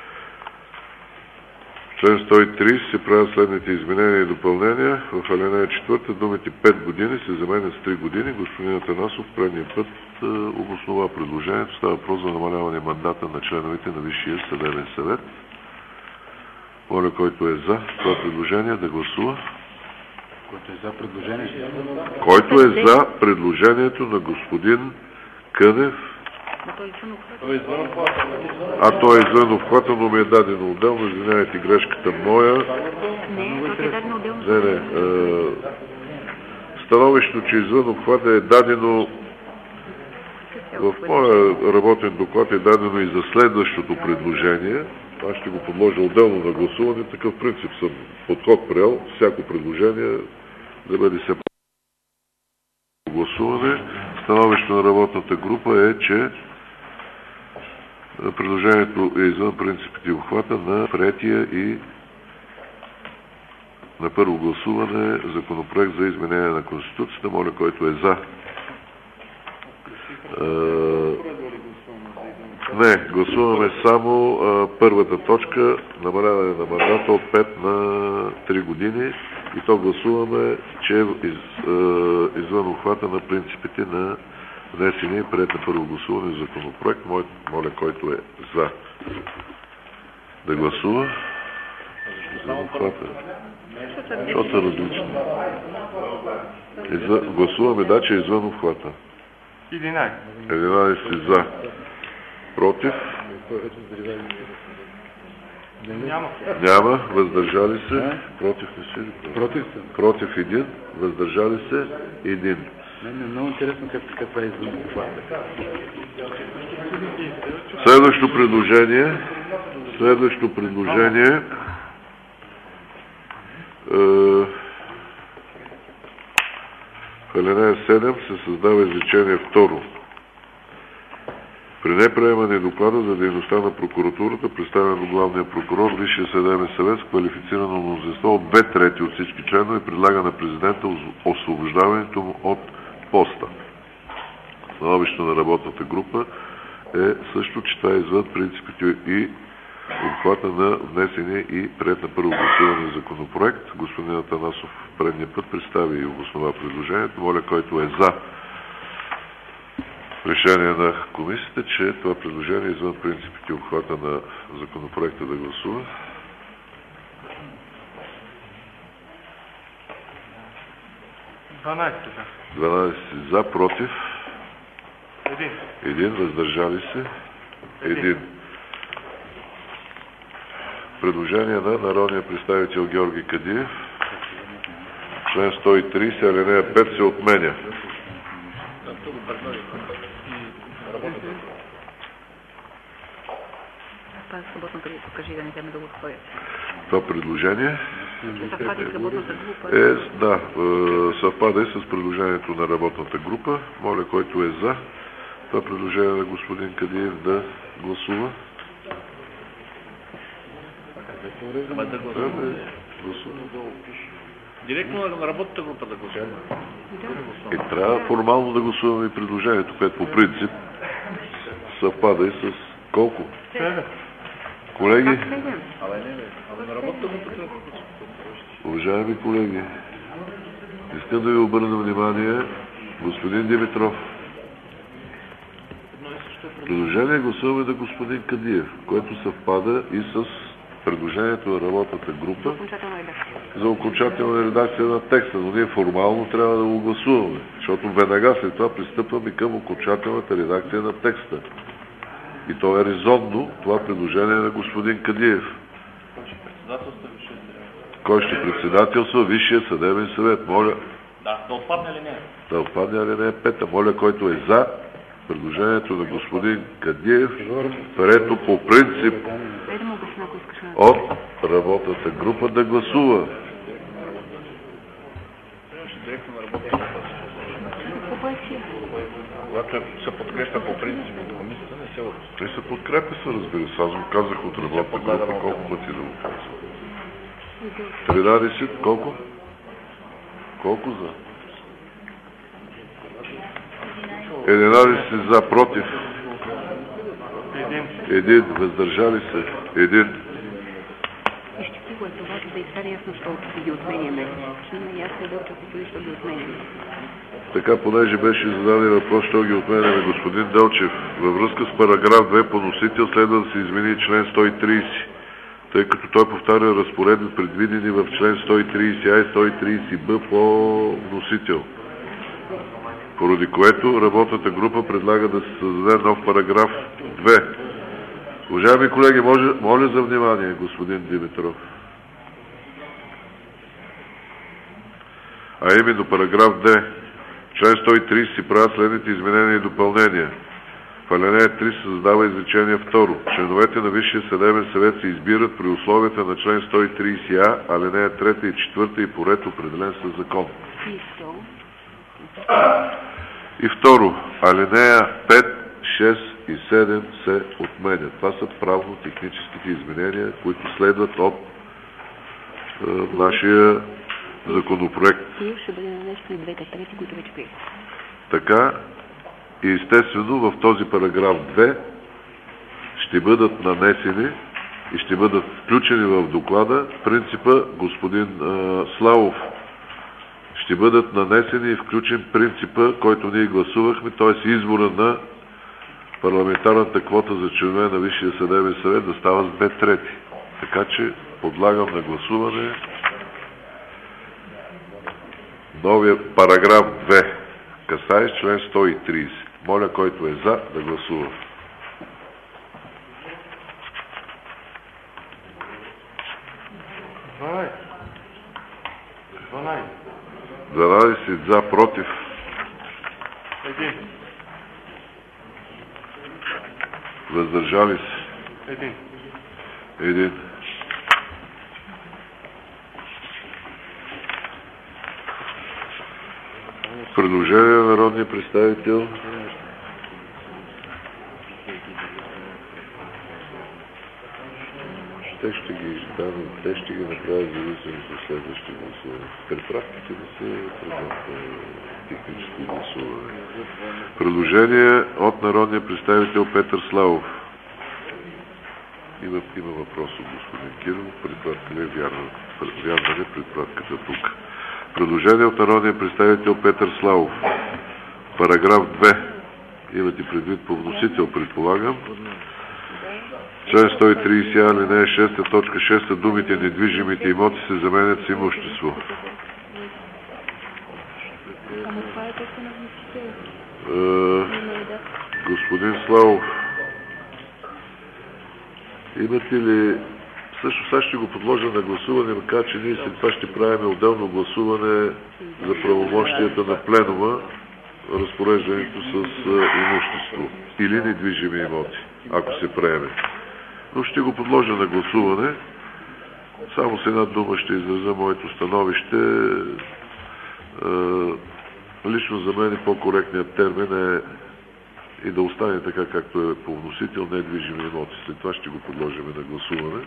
В член сто и тридесет се правят следните изменения и допълнения. В алинея четвърта думите пет години се заменят с три години. Господин Атанасов предния път е, обоснова предложението. Става въпрос за намаляване мандата на членовете на Висшия съдебен съвет. Моля, който е за това предложение, да гласува. Който е за предложението? Който е за предложението на господин Кънев. А той е извън обхвата, но ми е дадено отделно. Извинявайте, грешката моя. Не, не. Становището, че извън обхвата е дадено в моя работен доклад, е дадено и за следващото предложение. Аз ще го подложа отделно на гласуване. Такъв принцип съм подход приел. Всяко предложение да бъде се гласуване. Становището на работната група е, че предложението е извън принципите и обхвата на приетия и на първо гласуване законопроект за изменение на Конституцията. Моля, който е за. Не, гласуваме само а, първата точка, намаляване на мандата от пет на три години, и то гласуваме, че е из, а, извън обхвата на принципите на внесения и приет на първо гласуване законопроект. Мой, моля, който е за, да гласува. Извън обхвата. Защото са различни. Извън, гласуваме, да, че е извън обхвата. единайсет. единайсет за. Против? Няма. Няма. Въздържали се? Против не си ли? Против. Против един. Въздържали се? Един. Мен е много интересно как, каква е извън обхвата. Следващо предложение. Следващо предложение. Е, в алинея седем се създава изречение второ. При неприемане доклада за дейността на прокуратурата, представен от главния прокурор, Висшия съдебен съвет с квалифицирано мнозинство от две трети от всички членове предлага на президента освобождаването му от поста. Становището на работната група е също, че това е извън принципите и обхвата на внесения и приет на първо гласуване законопроект. Господин Атанасов предния път представи и обоснова предложението. Моля, който е за решение на комисията, че това предложение е извън принципите и обхвата на законопроекта, да гласува. дванайсет за. дванайсет за, против. Един. Един, въздържали се. Един. Предложение на народния представител Георги Кадиев. Член сто и тридесет, алинея пет се отменя. Това е свободната група, кажи да не вземе да го отворят. Това предложение Съвпада с работната група. е, да, е, съвпада и с предложението на работната група. Моля, който е за това предложение на господин Кадиев да гласува. Ама да гласуваме. Директно на работната група да гласуваме. И трябва формално да гласуваме и предложението, което по принцип съвпада и с колко? Колеги, Абе не, на работната група. уважаеми колеги, искам да ви обърна внимание, господин Димитров. Предложение гласуваме на господин Кадиев, което съвпада и с предложението на работната група за окончателна редакция на текста, но ние формално трябва да го гласуваме, защото веднага след това пристъпваме към окончателната редакция на текста. И то е резонно това предложение на господин Кадиев. Кой ще председателства? Висшия съдебен съвет. Моля. Да, да отпадне ли не? Да отпадне ли не? Пета. Моля, който е за предложението на господин Кадиев, прието по принцип от работната група, да гласува. Когато се подкрепя по принцип от комисията, не се отпуска. Те се подкрепя, се разбира се. Аз го казах от работната група, колко пъти да го казвам. тринадесет, колко? Колко за? единадесет за, против. Един. Въздържали се. Един. Вижте, какво е това, да изкара ясно, защото ги отменяме. Има ясно да отчасти, защото ги отменяме. Така, понеже беше зададен въпрос, що ги отменяме, господин Делчев. Във връзка с параграф две по носител следва да се измени член сто и тридесет, тъй като той повтаря разпоредби, предвидени в член сто и тридесет а и сто и тридесет б по носител. Поради което работната група предлага да се създаде нов параграф две. Уважаеми колеги, може, моля за внимание, господин Димитров. А именно параграф две. Член сто и тридесет си правят следните изменения и допълнения. В алинея три се създава изречение второ. Членовете на Висшия съдебен съвет се избират при условията на член сто и тридесет а, алинея трета и четвърта и по ред определен със закон. И второ, алинея пет, шест и седем се отменят. Това са правно-техническите изменения, които следват от е, нашия законопроект. Ще бъде нанесено и двете трети, които вече приеха. Така и естествено в този параграф две ще бъдат нанесени и ще бъдат включени в доклада принципа господин е, Славов. Ще бъдат нанесени и включен принципа, който ние гласувахме, т.е. избора на парламентарната квота за членове на Висшия съдебен съвет да става с две трети. Така че подлагам на гласуване новия параграф две, касае член сто и тридесет. Моля, който е за, да гласува. дванадесет за, против. Един. Въздържали се. Един. Един. Предложение на народния представител те ще ги да, те ще ги направят зависимо от следващите гласувания. Препратките да се предмат технически гласуване. Предложение от народния представител Петър Славов. Има, има въпрос от господин Киров. Препратка не е вярна. Вярна не препратката тук. Предложение от народния представител Петър Славов. Параграф две. Имате предвид по вносител, предполагам. Член сто и тридесет а, алинея шеста, точка шеста, думите недвижимите имоти се заменят с имущество. Е, господин Славов, имате ли Също сега ще го подложа на гласуване, макар че ние след това ще правим отделно гласуване за правомощията на пленума, разпореждането с имущество или недвижими имоти, ако се приеме. Но ще го подложа на гласуване. Само с една дума ще изразя моето становище. Лично за мен по-коректният термин е и да остане така, както е по вносител, недвижими имоти. След това ще го подложим на гласуване.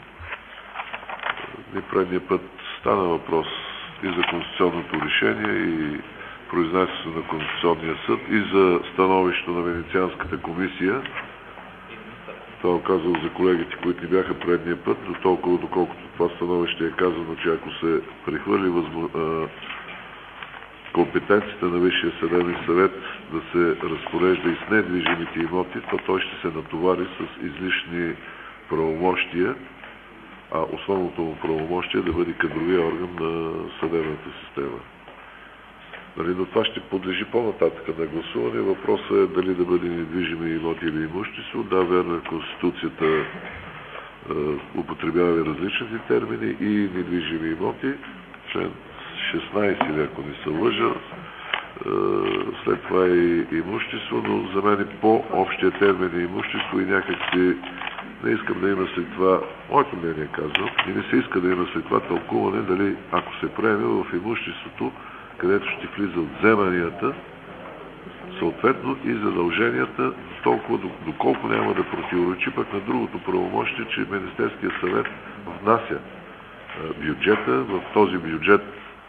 И предния път стана въпрос и за конституционното решение, и произнасянето на Конституционния съд, и за становището на Венецианската комисия. Това казал за колегите, които ни бяха предния път, до толкова, доколкото това становище е казано, че ако се прехвърли възмо... компетенцията на Висшия съдебен съвет да се разпорежда и с недвижимите имоти, то той ще се натовари с излишни правомощия, а основното му правомощие е да бъде кадровия орган на съдебната система. Нали, но това ще подлежи по-нататък на гласуване. Въпросът е дали да бъде недвижими имоти или имущество. Да, верно, Конституцията е, употребява различните термини и недвижими имоти. Член шестнайсет, ако не се лъжа. След това и имущество, но за мен е по-общия термин е имущество и някак си не искам да има след това, моето мнение казвам, и не се иска да има след това тълкуване дали, ако се приеме в имуществото, където ще влизат вземанията, съответно и задълженията, толкова доколко няма да противоречи пък на другото правомощие, че Министерския съвет внася бюджета. В този бюджет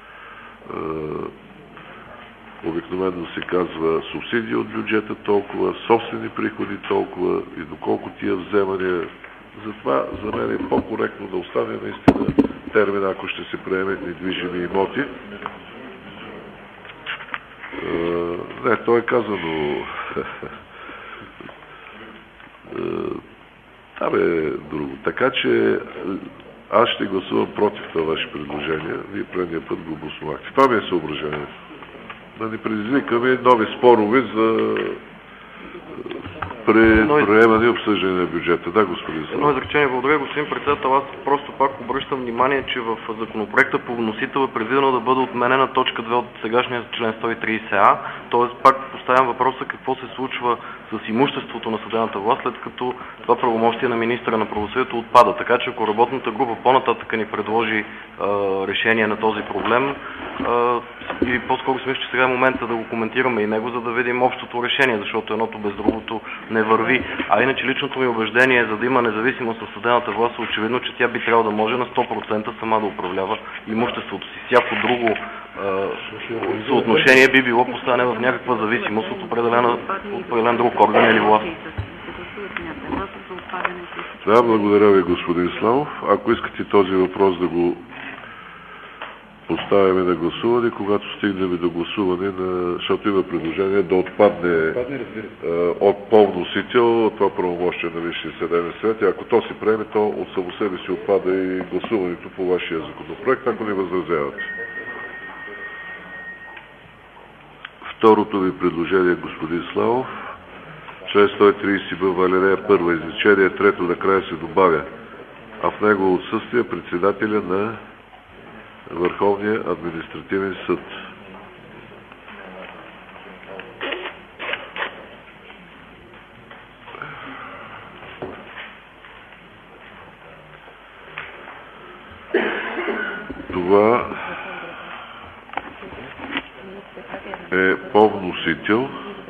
обикновено се казва субсидия от бюджета, толкова собствени приходи, толкова и доколко тия вземания. Затова за мен е по-коректно да остане наистина термин, ако ще се приеме недвижими имоти. Не, то е казано. Там е друго. Така че аз ще гласувам против това ваше предложение. Вие предния път го обосновахте. Това ми е съображението. Да не предизвикаме нови спорове за приемане и обсъждане на бюджета. Да, господин Слав. Едно изречение. Благодаря, господин председател. Аз просто пак обръщам внимание, че в законопроекта по вносител е предвидено да бъде отменена точка две от сегашния член сто и трийсет а. Тоест пак поставям въпроса какво се случва с имуществото на съдебната власт, след като това правомощие на министра на правосъдието отпада. Така че ако работната група по-нататък ни предложи а, решение на този проблем, а, и по-скоро си мисля, че сега е момента да го коментираме и него, за да видим общото решение, защото едното без другото не върви. А иначе личното ми убеждение, за да има независимост на съдебната власт, е очевидно, че тя би трябвало да може на сто процента сама да управлява имуществото си. Всяко друго а, съотношение би било поставено в някаква зависимост от, определена, от определен друг орган или власт. Да, благодаря ви, господин Славов. Ако искате този въпрос да го поставяме на гласуване, когато стигнем до гласуване, на, защото има предложение да отпадне а, от по-вносител това правомощие на Висшия съдебен съвет. И ако то се приеме, то от само себе си отпада и гласуването по вашия законопроект, ако не възразявате. Второто ви предложение, господин Славов, член сто и трийсет б, алинея първа, изречение трето накрая се добавя, а в него отсъствие председателя на Върховния административен съд. Това е по вносител.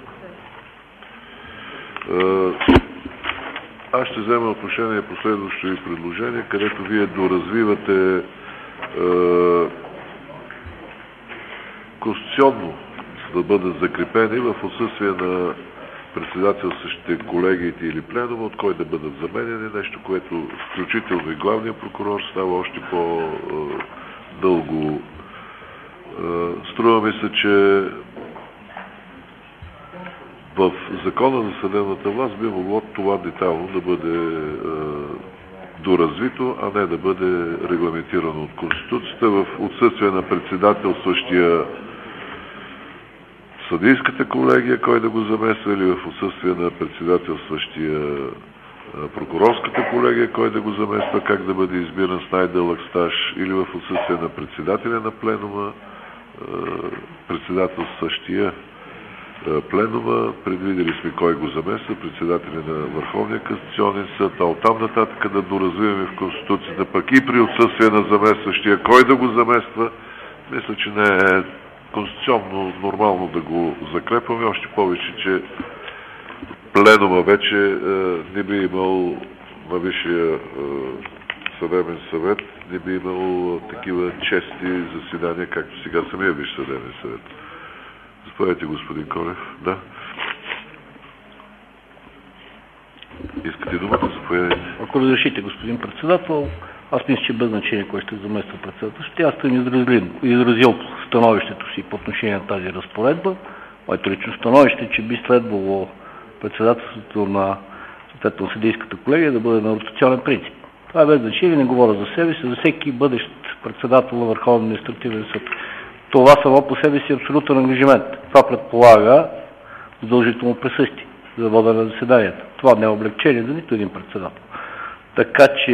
Аз ще взема отношение по следващото ви предложение, където вие доразвивате конституционно да бъдат закрепени в отсъствие на председателстващите колегиите или пленума, от кой да бъдат заменени, нещо, което включително и главният прокурор става още по-дълго. Струва ми се, че в закона за съдебната власт би могло това детайлно да бъде доразвито, а не да бъде регламентирано от Конституцията в отсъствие на председателстващия съдийската колегия, кой да го замесва, или в отсъствие на председателстващия прокурорската колегия, кой да го замества, как да бъде избиран с най-дълъг стаж или в отсъствие на председателя на пленума, председателстващия пленума, предвидели сме кой го замества, председателя на Върховния касационен съд, а оттам нататък да доразвиваме в Конституцията, пък и при отсъствие на заместващия, кой да го замества. Мисля, че не е конституционно нормално да го закрепваме, още повече, че пленума вече е, не би имал на Висшия е, съдебен съвет, не би имал такива чести заседания, както сега самия Висш съдебен съвет. Заповядайте, господин Колев. Да. Искате думата? Заповядайте. Ако разрешите, господин председател, аз мисля, че без значение кой ще замества председател. Ще аз съм изразил, изразил становището си по отношение на тази разпоредба. Моето лично становище, че би следвало председателството на съответно съдийската колегия да бъде на ротационен принцип. Това е без значение, не говоря за себе си, за всеки бъдещ председател на Върховен административен съд. Това само по себе си е абсолютен ангажимент. Това предполага задължително присъствие за водене на заседанията. Това не е облегчение за нито един председател. Така че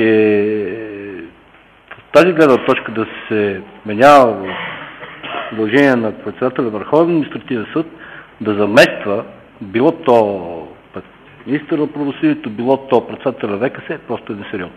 в тази гледна точка да се менява задължение на председателя на Върховен административен съд да замества било то министър на правосъдието, било то председателя на ВКС, просто е несериозно.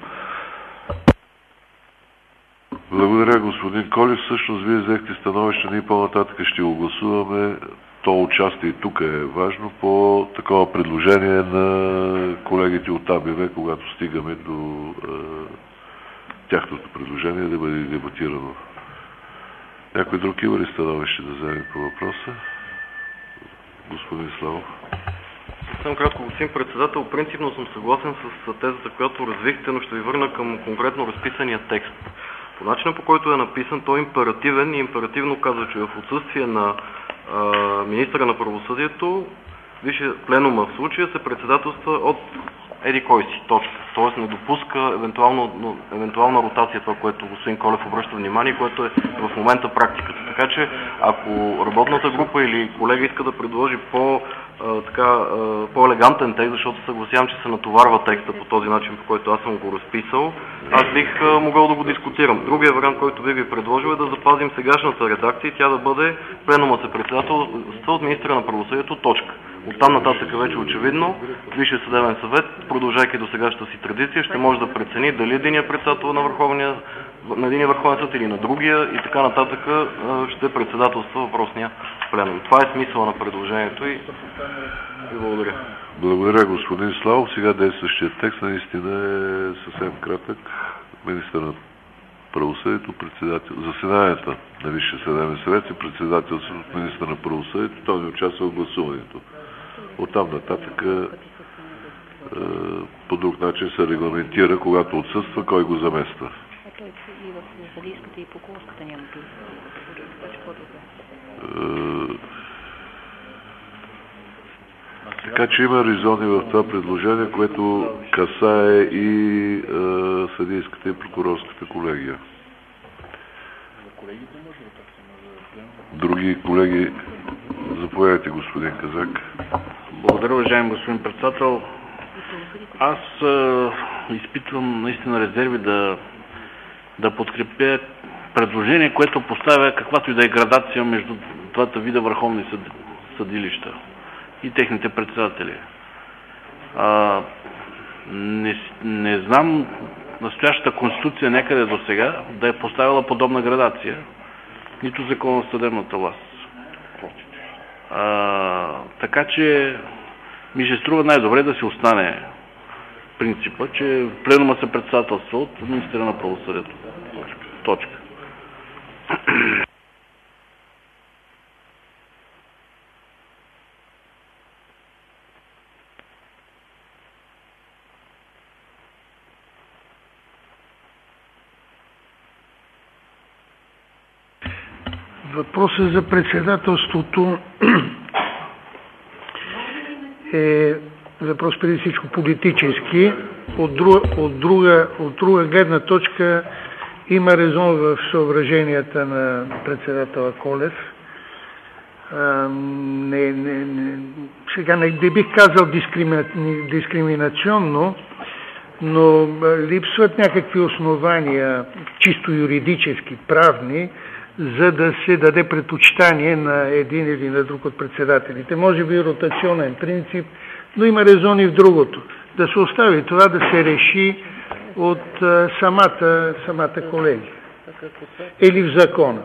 Благодаря, господин Колев. Всъщност вие взехте становище, ние по-нататък ще го гласуваме. То участие тук е важно по такова предложение на колегите от АБВ, когато стигаме до е, тяхното предложение да бъде дебатирано. Някой друг има ли становище да вземе по въпроса? Господин Славов. Съвсем кратко, господин председател, принципно съм съгласен с тезата, която развихте, но ще ви върна към конкретно разписания текст. По начина, по който е написан, той е императивен и императивно казва, че в отсъствие на а, министъра на правосъдието, висше пленума в случая се председателства от еди кой си, точка. Тоест не допуска евентуално, евентуална ротация, това, което господин Колев обръща внимание, което е в момента практиката. Така че, ако работната група или колега иска да предложи по, а, така, а, по-елегантен текст, защото съгласявам, че се натоварва текста по този начин, по който аз съм го разписал, аз бих а, могъл да го дискутирам. Другия вариант, който би ви предложил, е да запазим сегашната редакция и тя да бъде пленума се председателства от министъра на правосъдието, точка. Оттам нататък вече очевидно Висшия съдебен съвет, продължайки до сегашната си традиция, ще може да прецени дали единия председател на Върховния, на единия Върховен съд или на другия и така нататък ще председателства въпросния пленум. Това е смисъла на предложението и ви благодаря. Благодаря, господин Славов. Сега действащия текст наистина е съвсем кратък. Министър на правосъдието, председател, заседанията на Висшия съдебен съвет и председателството от министър на правосъдието, той не участва в гласуването. Оттам нататък е, по друг начин се регламентира, когато отсъства, кой го замества. И в съдийската и прокурорската няма Така че има резони в това предложение, което касае и е, съдийската и прокурорската колегия. Други колеги, заповядайте, господин Казак. Благодаря, уважаем господин председател. Аз е, изпитвам наистина резерви да, да подкрепя предложение, което поставя каквато и да е градация между двата вида върховни съд, съдилища и техните председатели. А, не, не знам настоящата конституция някъде до сега да е поставила подобна градация, нито закон за съдебната власт. А, така че ми ще струва най-добре да се остане принципа, че пленума се председателства от министъра на правосъдието. Точка. Въпросът за председателството е въпрос преди всичко политически. От друга, от друга, от друга гледна точка има резон в съображенията на председателя Колев. А, не, не, не, сега не, не бих казал дискрими, дискриминационно, но липсват някакви основания, чисто юридически, правни, за да се даде предпочитание на един или на друг от председателите. Може би ротационен принцип, но има резон и в другото. Да се остави това да се реши от самата, самата колегия. Или в закона.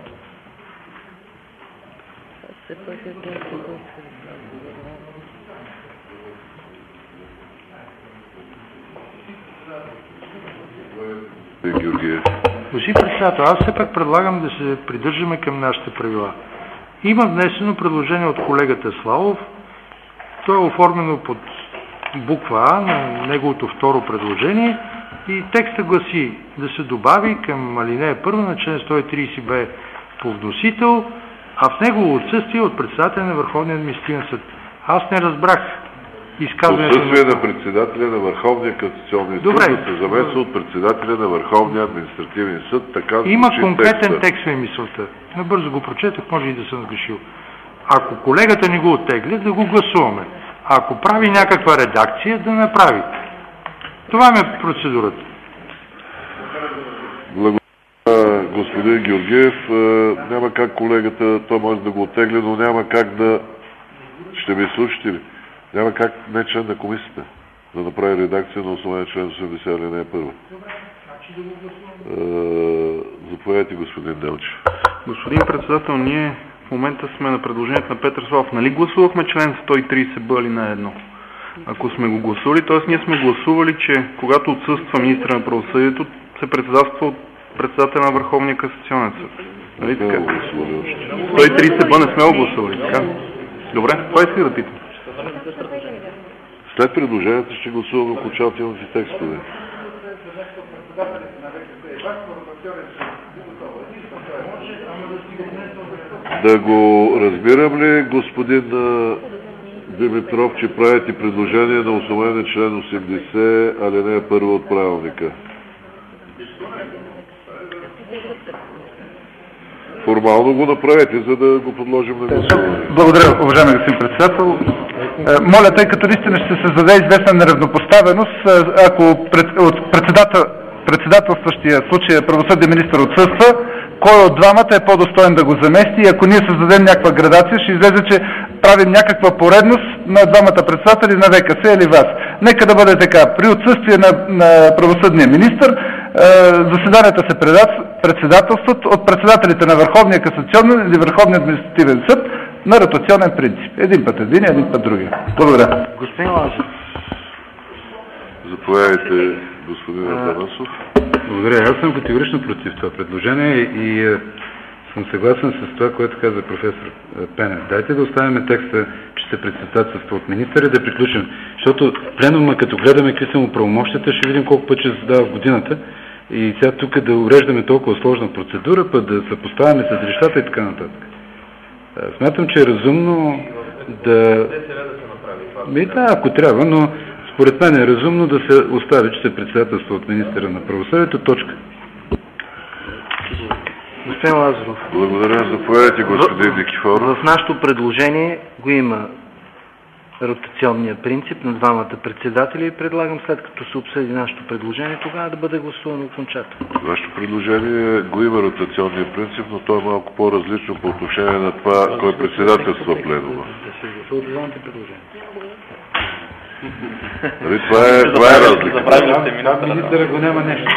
Господин председател, аз все пак предлагам да се придържаме към нашите правила. Има внесено предложение от колегата Славов. То е оформено под буква А на неговото второ предложение и текста гласи да се добави към алинея първа на член сто и тридесет б по вносител, а в негово отсъствие от председателя на Върховния административен съд. Аз не разбрах изказването. Отсъствие на председателя на Върховния касационен съд да се замесва от председателя на Върховния административен съд. Така има конкретен текст в мисълта. Набързо го прочетах, може и да съм сгрешил. Ако колегата не го оттегли, да го гласуваме. Ако прави някаква редакция, да направи. Това ми е процедурата. Благодаря, господин Георгиев. Няма как колегата, той може да го оттегли, но няма как да... Ще ми слушате ли? Няма как не член на комисията да направи редакция на основание член осемдесет алинея първа. Заповядайте, господин Делчев. Господин председател, ние в момента сме на предложението на Петър Славов. Нали гласувахме член сто и тридесет б алинея едно? Ако сме го гласували, т.е. ние сме гласували, че когато отсъства министър на правосъдието, се председателства от председателя на Върховния касационен съд. Нали така? сто и тридесет б не сме го гласували, така? Добре, това иска да питам. След предложението ще гласуваме окончателните текстове. Да го разбирам ли, господин Димитров, че правите предложение на основание на член осемдесет алинея първа от правилника? Формално го направете, за да го подложим на гласуване. Благодаря, уважаеми господин председател. Моля, тъй като наистина ще се създаде известна неравнопоставеност, ако от председател, председателстващия случая правосъден министър отсъства, кой от двамата е по-достоен да го замести и ако ние създадем някаква градация, ще излезе, че правим някаква поредност на двамата председатели на В К С или вас. Нека да бъде така. При отсъствие на, на правосъдния министър заседанията се председателстват от председателите на Върховния касационен или Върховния административен съд на ротационен принцип. Един път един, един път другия. Благодаря. Господин Лазаров. Заповядайте, господин Атанасов. Благодаря. Аз съм категорично против това предложение и е, съм съгласен с това, което каза професор Пенев. Дайте да оставим текста, че се председателства от министъра и да приключим. Защото пленума, като гледаме какви са му правомощията, ще видим колко път ще задава в годината. И сега тук да уреждаме толкова сложна процедура, път да съпоставяме с решата и така нататък. Смятам, че е разумно да... Ми да, ако трябва, но според мен е разумно да се остави, че се председателства от министъра на правосъдието. Точка. Господин Лазаров. Благодаря. Заповядайте, господин Никифоров. В, в нашето предложение го има ротационния принцип на двамата председатели и предлагам, след като се обсъди нашето предложение, тогава да бъде гласувано окончателно. Вашето предложение го има ротационния принцип, но то е малко по-различно по отношение на това, кой председателства пленума. Нали, това е, това е разлика. Министъра го няма нещо.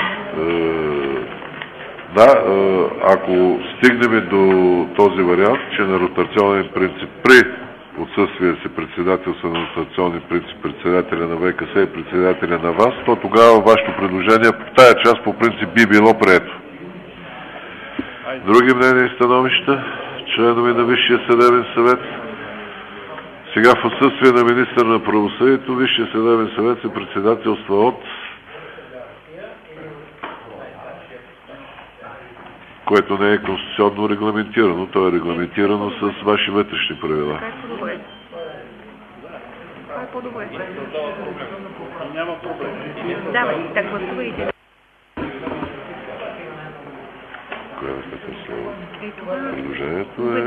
Да, ако стигнем до този вариант, че на ротационен принцип при отсъствие се председателства на ротационен принцип председателя на В К С и председателя на ВАС, то тогава вашето предложение в тая част по принцип би било прието. Други мнения и становища? Членове на Висшия съдебен съвет? Сега в отсъствие на министър на правосъдието, Висшия съдебен съвет се председателства от, което не е конституционно регламентирано. То е регламентирано с ваши вътрешни правила. Това е по-добре. Няма проблем. Давай, да гласувайте. Коя е така слово? Предложението е...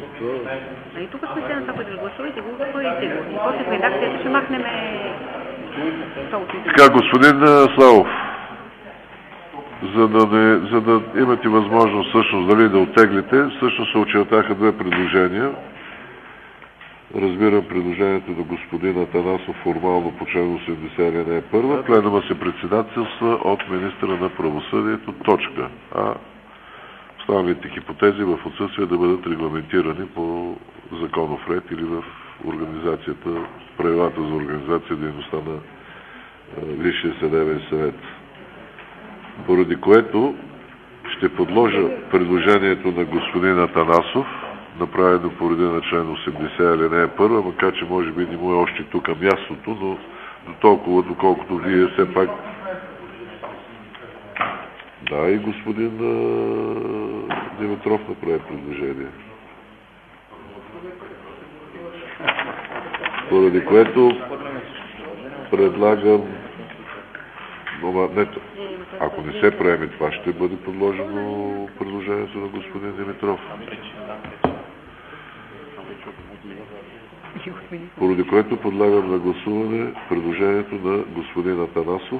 И тук сме се на това, което гласувайте го, гласувайте го. И после в редакцията ще махнем Така, господин Славов, за да, не, за да имате възможност всъщност дали да оттеглите, всъщност се очертаха две предложения. Разбирам предложението на господин Атанасов формално по член осемдесет алинея първа. Пленума се председателства от министъра на правосъдието. Точка. А останалите хипотези в отсъствие да бъдат регламентирани по законов ред или в организацията, правилата за организация дейността на Висшия съдебен съвет. Поради което ще подложа предложението на господин Атанасов, направено по реда на член осемдесет алинея първа, макар че може би не му е още тук мястото, но до толкова, доколкото вие все пак... Да, и господин а... Димитров направи предложение. Поради което предлагам... Не, ако не се приеме това, ще бъде подложено предложението на господин Димитров. Поради което подлагам на гласуване предложението на господин Атанасов,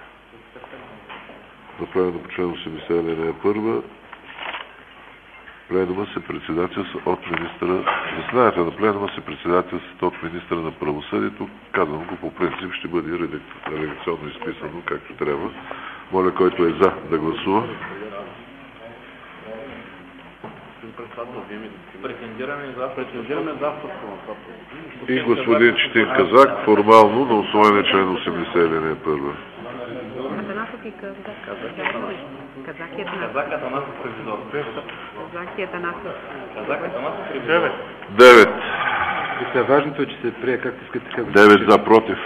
направено по член осемдесет алинея първа. Пленума се председателства от министъра. Заседанията на пленума се председателстват от министъра на правосъдието. Казвам го по принцип, ще бъде редакционно изписано както трябва. Моля, който е за да гласува. И господин Четин Казак, формално на основание член осемдесет алинея първа. Атанасов и Казак. Казак и Атанасов. Казак, Атанасов, ревизор. Казак и Атанасов. Казак, Атанасов, ревизор. Девет. Сега важното е, че се прие, както искате така. Девет за, против.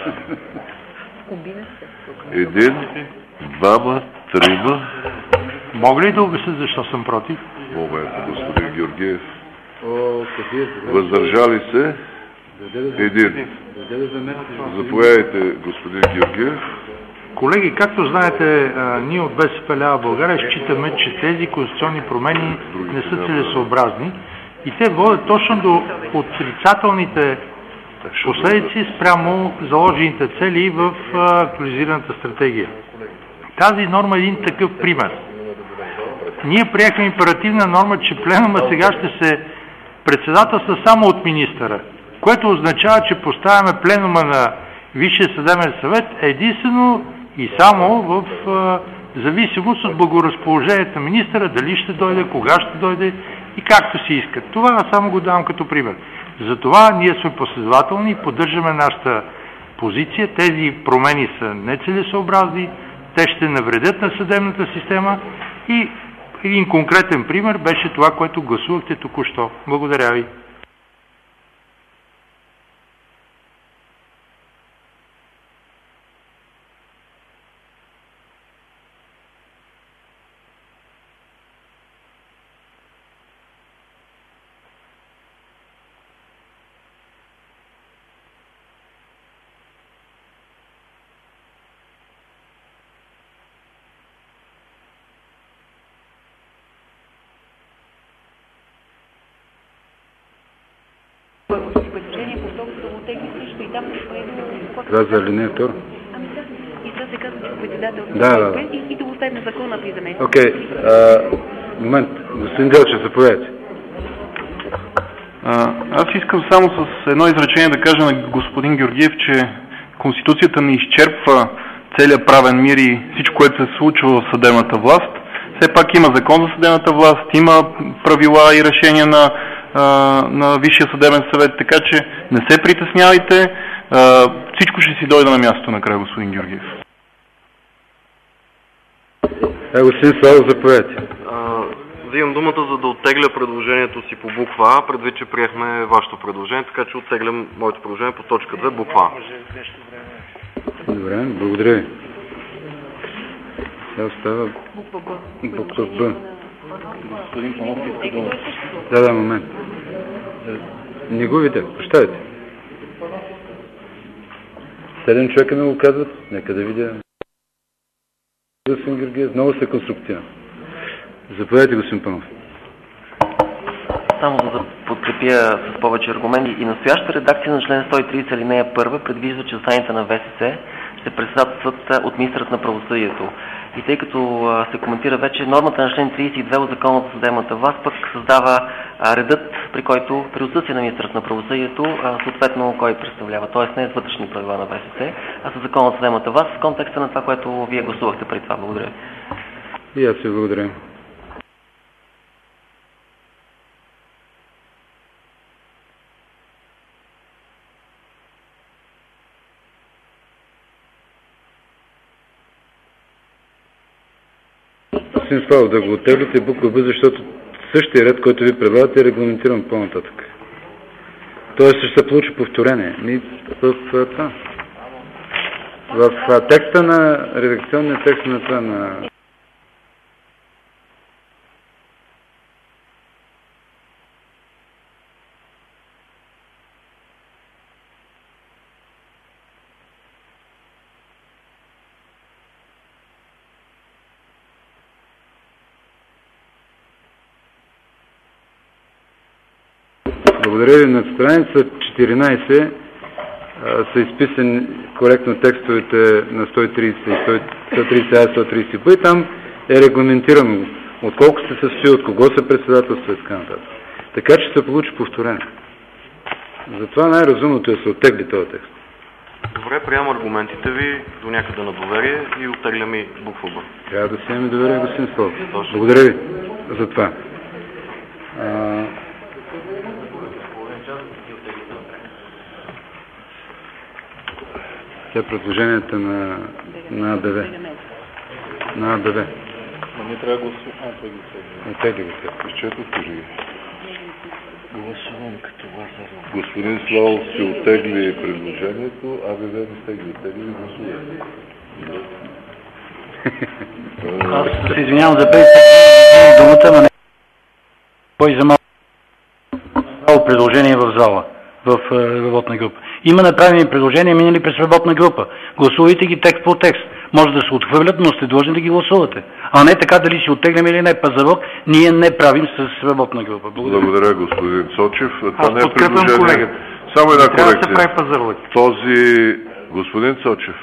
Един, двама, трима. Мога ли да обясня защо съм против? Момента, господин Георгиев. Въздържали се? Един. Заповядайте, господин Георгиев. Колеги, както знаете, ние от БСП лява България считаме, че тези конституционни промени не са целесообразни и те водят точно до отрицателните последици спрямо заложените цели в актуализираната стратегия. Тази норма е един такъв пример. Ние приехме императивна норма, че пленума сега ще се председателства само от министъра, което означава, че поставяме пленума на Висшия съдебен съвет единствено и само в а, зависимост от благоразположението на министъра, дали ще дойде, кога ще дойде и както си иска. Това само го давам като пример. Затова ние сме последователни и поддържаме нашата позиция. Тези промени са нецелесообразни, те ще навредят на съдебната система и един конкретен пример беше това, което гласувахте току-що. Благодаря ви. Това за алинея втора? Ами да, и това се казва, че председател да, да, да. И, и да оставим на закона при заместник. Окей, okay. момент. Господин Делчев, заповядайте. Аз искам само с едно изречение да кажа на господин Георгиев, че Конституцията не изчерпва целият правен мир и всичко, което се случва в съдебната власт. Все пак има закон за съдебната власт, има правила и решения на, на Висшия съдебен съвет, така че не се притеснявайте. Всичко ще си дойде на мястото накрая, господин Георгиев. Е, господин Славов, заповядайте. Взимам думата, за да оттегля предложението си по буква А, предвид, че приехме вашето предложение, така че оттеглям моето предложение по точка две, буква А. Добре, благодаря ви. Сега остава буква Б. Господин Панов иска дума. Да, да, момент. Не го видя, прощавайте. Седем човека ми го казват, нека да видя. Господин Георгиев, много сте конструктивен. Заповядайте, господин Панов. Само за да подкрепя с повече аргументи. И настоящата редакция на член сто и тридесет алинея първа предвижда, че заседанията на ВСС се председателстват от министърът на правосъдието. И тъй като а, се коментира вече нормата на член тридесет и две от Закона за съдебната власт, пък създава а, редът, при който при отсъствие на министърът на правосъдието, а, съответно кой представлява. Тоест не е с вътрешни правила на ВСС, а с Закона за съдебната власт в контекста на това, което вие гласувахте преди това. Благодаря. И аз ви благодаря. Господин Славов, да го оттеглите буква Б, защото същия ред, който ви предлагате, е регламентиран по-нататък. Тоест ще се получи повторение. Ни в, в, в, в текста на редакционния текст на това на Благодаря ви. На страница четиринадесет а, са изписани коректно текстовете на сто и тридесет и сто и тридесет А, сто и тридесет Б и там е регламентирано от колко се състои, от кого се председателства и така нататък. Така че се получи повторение. Затова най-разумното е да се оттегли този текст. Добре, приемам аргументите ви до някъде на доверие и оттеглям и буква Б. Трябва да си имаме доверие, господин Славов. Благодаря ви за това. А... Тя предложенията на, на АБВ. На АБВ. Но не трябва да гласуваме. А, това ги оттегли. Оттегли го тя. Изчетохте ли? Гласувам като Лазаров. Господин Славов се оттегли предложението, АБВ не сте ги оттегли и гласувате. Аз се извинявам за преди думата, но не кой за малко предложение в зала, в работна група. Има направени предложения, минали през работна група. Гласувайте ги текст по текст. Може да се отхвърлят, но сте длъжни да ги гласувате. А не така дали си оттегляме или не пазарлък, ние не правим с работна група. Благодаря. Благодаря, господин Цочев. Това Аз не е подкрепям предложение. колегата. Само една Трябва да се корекция. прави пазарлък. Този господин Цочев,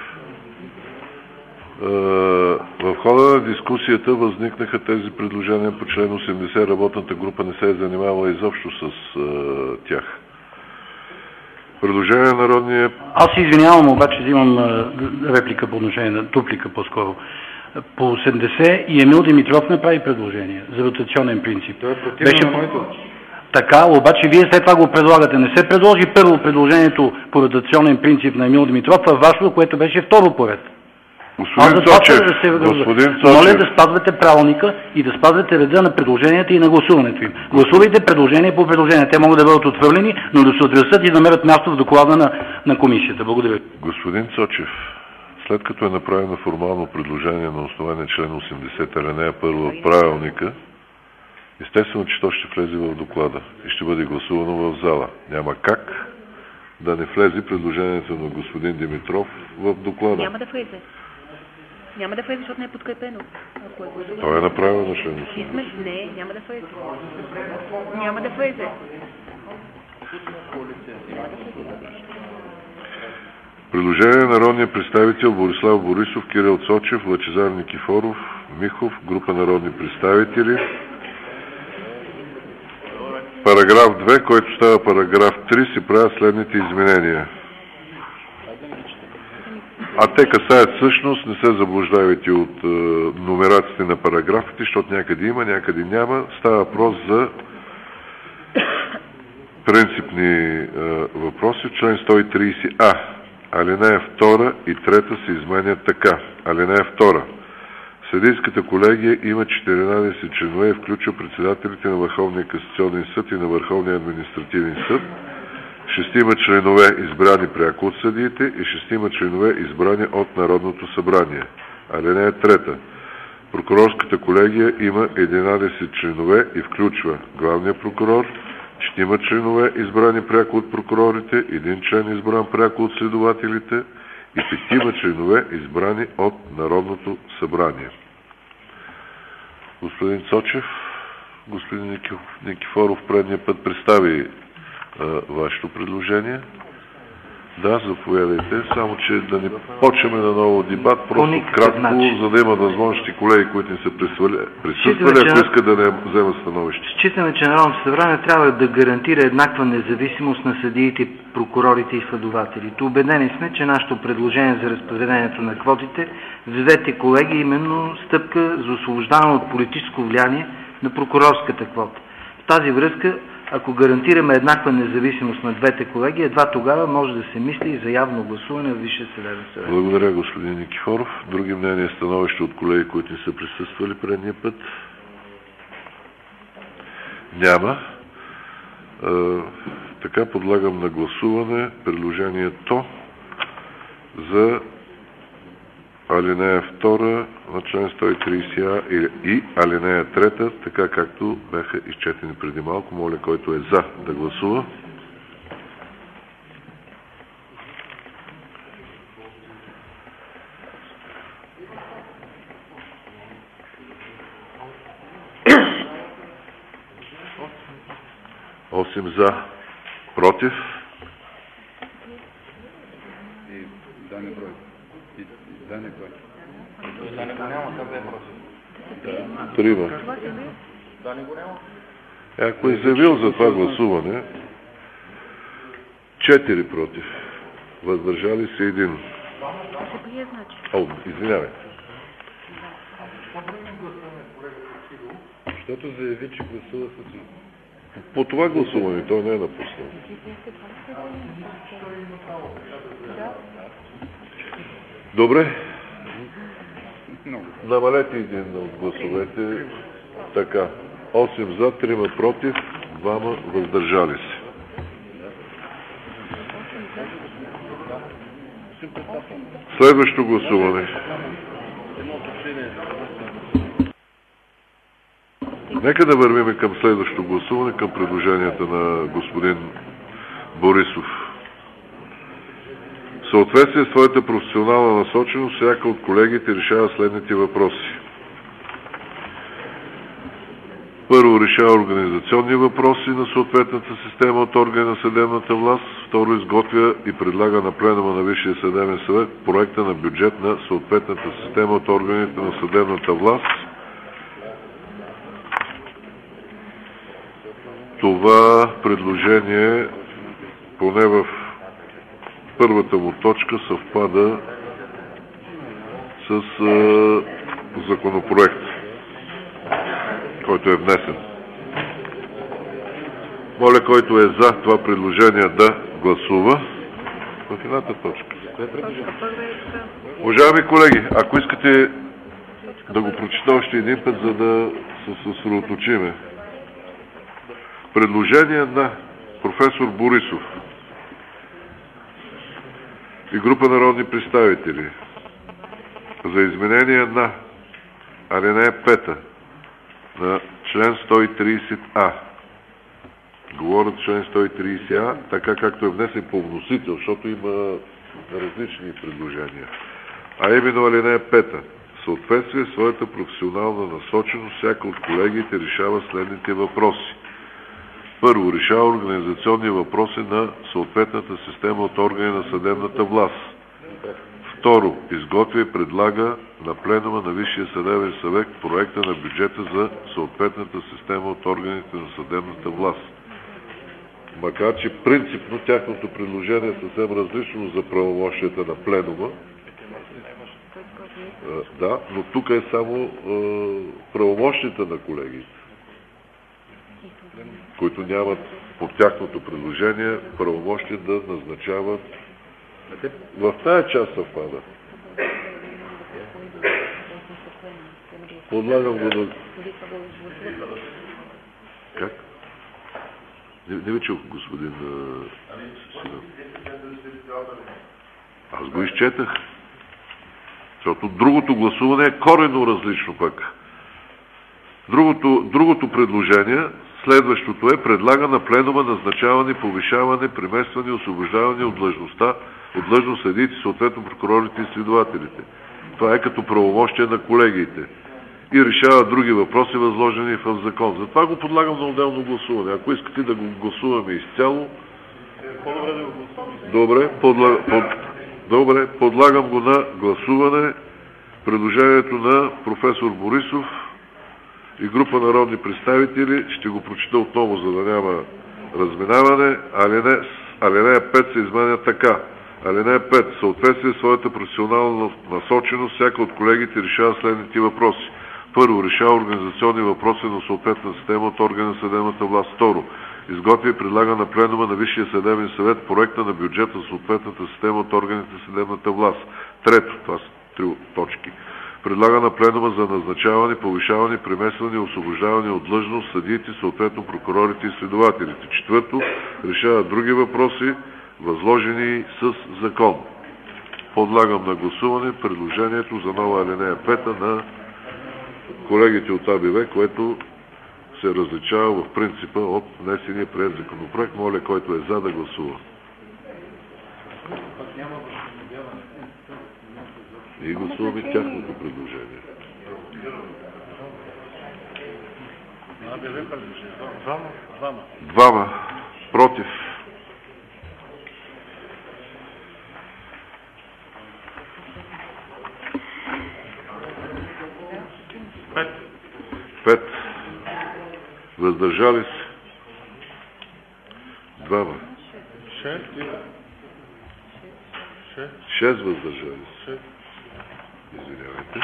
в хода на дискусията възникнаха тези предложения по член осемдесет. Работната група не се е занимавала изобщо с тях. Предложение на народния... Аз се извинявам, обаче взимам реплика по отношение на дуплика по-скоро. По осемдесет и Емил Димитров направи предложение за ротационен принцип. Това е противно Беше... на моето. Така, обаче вие след това го предлагате. Не се предложи първо предложението по ротационен принцип на Емил Димитров, а вашето, което беше второ поред. Господин Цочев, да се... господин Цочев. Моля да спазвате правилника и да спазвате реда на предложенията и на гласуването им. Гласувайте предложение по предложение. Те могат да бъдат отхвърлени, но да се отразят и да намерят място в доклада на, на комисията. Благодаря. Господин Цочев, след като е направено формално предложение на основание член осемдесет, алинея първа от правилника, естествено, че то ще влезе в доклада и ще бъде гласувано в зала. Няма как да не влезе предложението на господин Димитров в доклада. Няма да влезе. Няма да влезе, защото не е подкрепено. Ако е гласувано. Той е направено на член осемдесет. Не, няма да влезе. Няма да влезе. Предложение на народния представител Борислав Борисов, Кирил Цочев, Лъчезар Никифоров, Михов, група народни представители. Параграф две, който става параграф три, се правят следните изменения. А те касаят всъщност, не се заблуждавайте от е, номерациите на параграфите, защото някъде има, някъде няма. Става въпрос за принципни е, въпроси. Член сто и тридесет А. Алинея втора и трета се изменят така. Алинея втора. Съдийската колегия има четиринадесет членове и включва председателите на Върховния касационен съд и на Върховния административен съд, шестима членове избрани пряко от съдиите и шестима членове избрани от Народното събрание. Алинея трета. Прокурорската колегия има единадесет членове и включва главния прокурор, четирима членове избрани пряко от прокурорите, един член избран пряко от следователите и петима членове избрани от Народното събрание. Господин Цочев, господин Никифоров предния път представи а, вашето предложение. Да, заповядайте. Само, че да не почваме на ново дебат, просто кратко, начин. за да има възможности колеги, които не са присъствали, Считаме, ако че... искат да не вземат становище. Считаме, че Народното събрание трябва да гарантира еднаква независимост на съдиите, прокурорите и следователите. Убедени сме, че нашето предложение за разпределението на квотите в двете колеги е именно стъпка за освобождаване от политическо влияние на прокурорската квота. В тази връзка, ако гарантираме еднаква независимост на двете колеги, едва тогава може да се мисли и за явно гласуване в Висшия съдебен съвет. Благодаря, господин Никифоров. Други мнения, становища от колеги, които не са присъствали предния път? Няма. Е, така подлагам на гласуване предложението за алинея втора на член сто и тридесет а и алинея трета, така както бяха изчетени преди малко. Моля, който е за, да гласува. осем за, против. Трима. Ако е заявил за това гласуване, четири против. Въздържали се един. О, извинявай. Защото заяви, че гласува с... По това гласуване, той не е напуснал. Добре. Намалете един от гласовете. Така. осем за, трима против, двама въздържали се. Следващо гласуване. Нека да вървим към следващото гласуване, към предложенията на господин Борисов. В съответствие с своята професионална насоченост, всяка от колегите решава следните въпроси. Първо, решава организационни въпроси на съответната система от органи на съдебната власт. Второ, изготвя и предлага на пленума на Висшия съдебен съвет проекта на бюджет на съответната система от органите на съдебната власт. Това предложение, поне в първата му точка, съвпада с е, законопроект, който е внесен. Моля, който е за това предложение, да гласува в едната точка. Уважаеми колеги, ако искате да го прочита още един път, за да се съсредоточиме. Предложение на професор Борисов и група народни представители за изменение на алинея пета на член сто и тридесет а. Говорят член сто и тридесет а, така както е внесен по вносител, защото има различни предложения. А именно алинея пета. В съответствие с своята професионална насоченост, всяка от колегите решава следните въпроси. Първо, решава организационни въпроси на съответната система от органи на съдебната власт. Второ, изготвя и предлага на пленума на Висшия съдебен съвет проекта на бюджета за съответната система от органите на съдебната власт. Макар че принципно тяхното предложение е съвсем различно за правомощията на пленума. Да, но тук е само е, правомощията на колегите, които нямат по тяхното предложение правомощие да назначават. В тая част съвпада. Подлагам го да... Как? Не, не ви чух, господин Сидов. Аз го изчетах. Защото другото гласуване е коренно различно пък. Другото, другото предложение, следващото е, предлага на пленума назначаване, повишаване, преместване, освобождаване от длъжността, от длъжност съдиите, съответно прокурорите и следователите. Това е като правомощие на колегиите. И решава други въпроси, възложени в закон. Затова го подлагам на отделно гласуване. Ако искате да го гласуваме изцяло, Добре, подла... под... Добре, подлагам го на гласуване. Предложението на професор Борисов и група народни представители. Ще го прочита отново, за да няма разминаване. Алинея, алинея пет се изменя така. Алинея пет. В съответствие с своята професионална насоченост, всяка от колегите решава следните въпроси. Първо, решава организационни въпроси на съответна система от органа на съдебната власт. Второ, изготвя и предлага на пленума на Висшия съдебен съвет проекта на бюджета на съответната система от органите на съдебната власт. Трето, това са три точки. Предлага на пленума за назначаване, повишаване, преместване и освобождаване от длъжност съдиите, съответно прокурорите и следователите. Четвърто, решава други въпроси, възложени с закон. Подлагам на гласуване предложението за нова алинея пета на колегите от А Б В, което се различава в принципа от внесения приет законопроект. Моля, който е за, да гласува. И гласуваме тяхното предложение. Двама. Против. Пет. Пет. Въздържали се. Двама. Шест. Шест. Шест въздържали се. Шест. Извинявайте.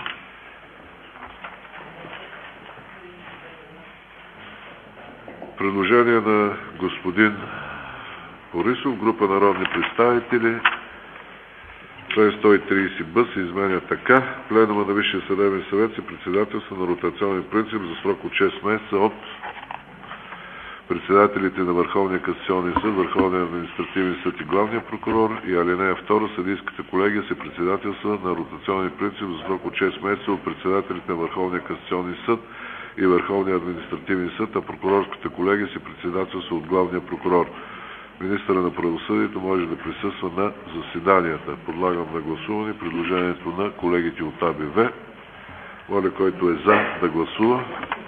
Предложение на господин Борисов, група народни представители. Член сто и тридесет Б се изменя така. Пленума на Висшия съдебен съвет се председателства на ротационен принцип за срок от шест месеца от председателите на Върховния касационен съд, Върховния административен съд и главния прокурор, и алинея втора, съдийската колегия се председателства на ротационен принцип за срок от шест месеца от председателите на Върховния касационен съд и Върховния административен съд, а прокурорската колегия се председателства от главния прокурор. Министъра на правосъдието може да присъства на заседанията. Подлагам на гласуване предложението на колегите от А Б В. Моля, който е за, да гласува.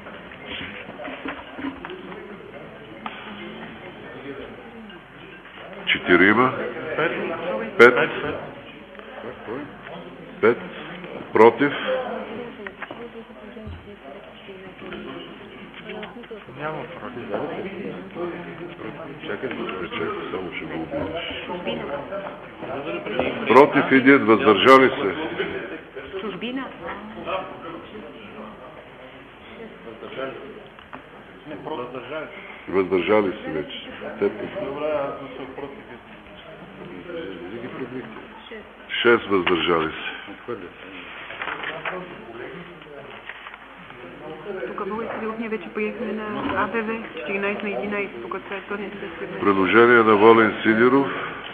Четирима. Пет. Пет. Против. Няма против. Чакай, чакай, само ще го убиеш. Против един, въздържали се. Чужбина. Въздържали се вече. Добре, аз да съм против. Шест въздържали се. Тук много искали, ние вече приехме на А Б В четиринайсет на единайсет, тук това е пълните да се... Предложение на Волен Сидеров,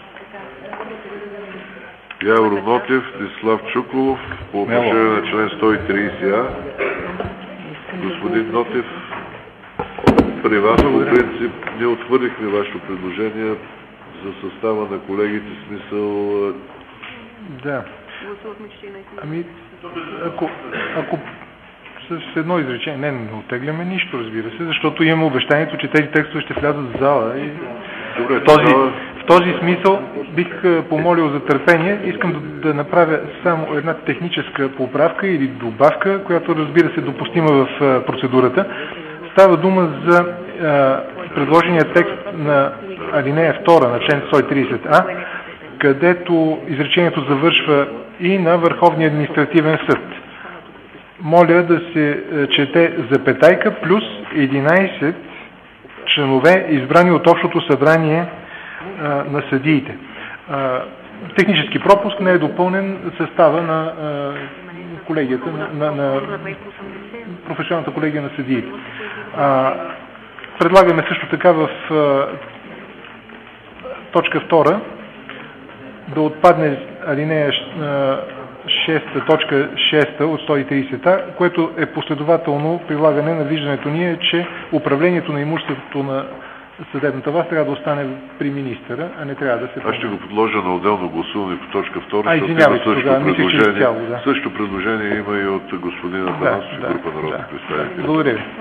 Явор Нотев, Дислав Чуколов по отношение на член сто и тридесет А. Господин Нотев, при вас по принцип ние отхвърлихме вашето предложение за състава на колегите, смисъл... Да. Ами, ако, ако с едно изречение, не, не оттегляме нищо, разбира се, защото имаме обещанието, че тези текстове ще влязат в зала и Добре, в, този, това... в този смисъл бих помолил за търпение. Искам да, да направя само една техническа поправка или добавка, която, разбира се, допустима в процедурата. Става дума за а, предложения текст на алинея втора на член сто и тридесет А, където изречението завършва и на Върховния административен съд. Моля да се чете запетайка плюс единайсет членове, избрани от Общото събрание а, на съдиите. А, технически пропуск, не е допълнен състава на а, колегията, на, на, на професионалната колегия на съдиите. А, предлагаме също така в а, точка втора да отпадне алинея шеста, точка шеста от сто и тридесет А, което е последователно прилагане на виждането ни, че управлението на имуществото на съдебната власт трябва да остане при министъра, а не трябва да се... Аз ще го подложа на отделно гласуване по точка втора, а, извинявайте, също тогава, предложение. мисля, цяло, да. Също предложение има и от господин Атанасов да, и група да, народни да, представители. Да, благодаря ви.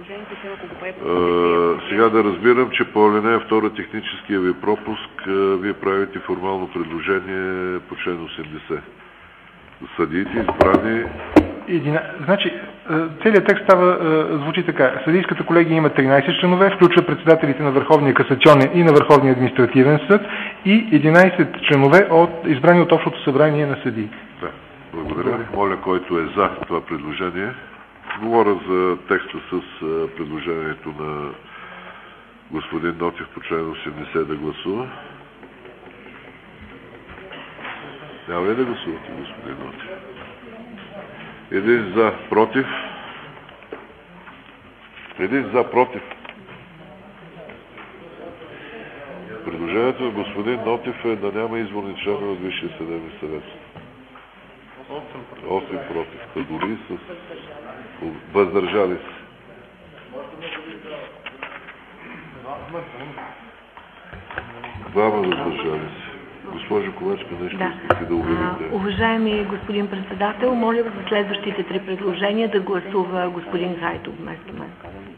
Uh, сега да разбирам, че по алинея втора техническия ви пропуск, uh, вие правите формално предложение по член осемдесет. Съдиите избрани... Едина... Значи, целият текст става, звучи така. Съдийската колегия има тринайсет членове, включва председателите на Върховния касационен и на Върховния административен съд и единайсет членове от, избрани от Общото събрание на съдии. Да, благодаря. Моля, който е за това предложение. Говоря за текста с предложението на господин Нотев по член осемдесет да гласува. Няма ли да гласувате, господин Нотев? Един за, против. Един за, против. Предложението на господин Нотев е да няма изборни членове от Висшия съдебен съвет. осем против. Та дори с въздържали се. Двама въздържали се. Госпожо Ковачка, нещо да. искате да обявите. А, уважаеми господин председател, моля за следващите три предложения да гласува господин Хайтов вместо мен.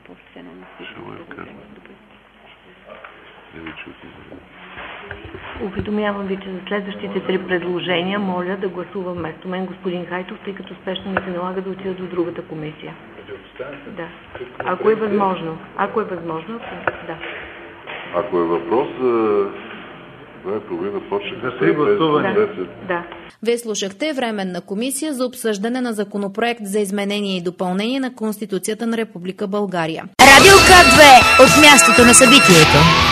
Уведомявам ви, че за следващите три предложения моля да гласува вместо мен господин Хайтов, тъй като спешно ми се налага да отида до другата комисия. Да. Ако е възможно. Ако е възможно, да. Ако е въпрос за... Да, половина почне да се гласува. Да. Вие слушахте Временна комисия за обсъждане на законопроект за изменение и допълнение на Конституцията на Република България. Радио К две от мястото на събитието.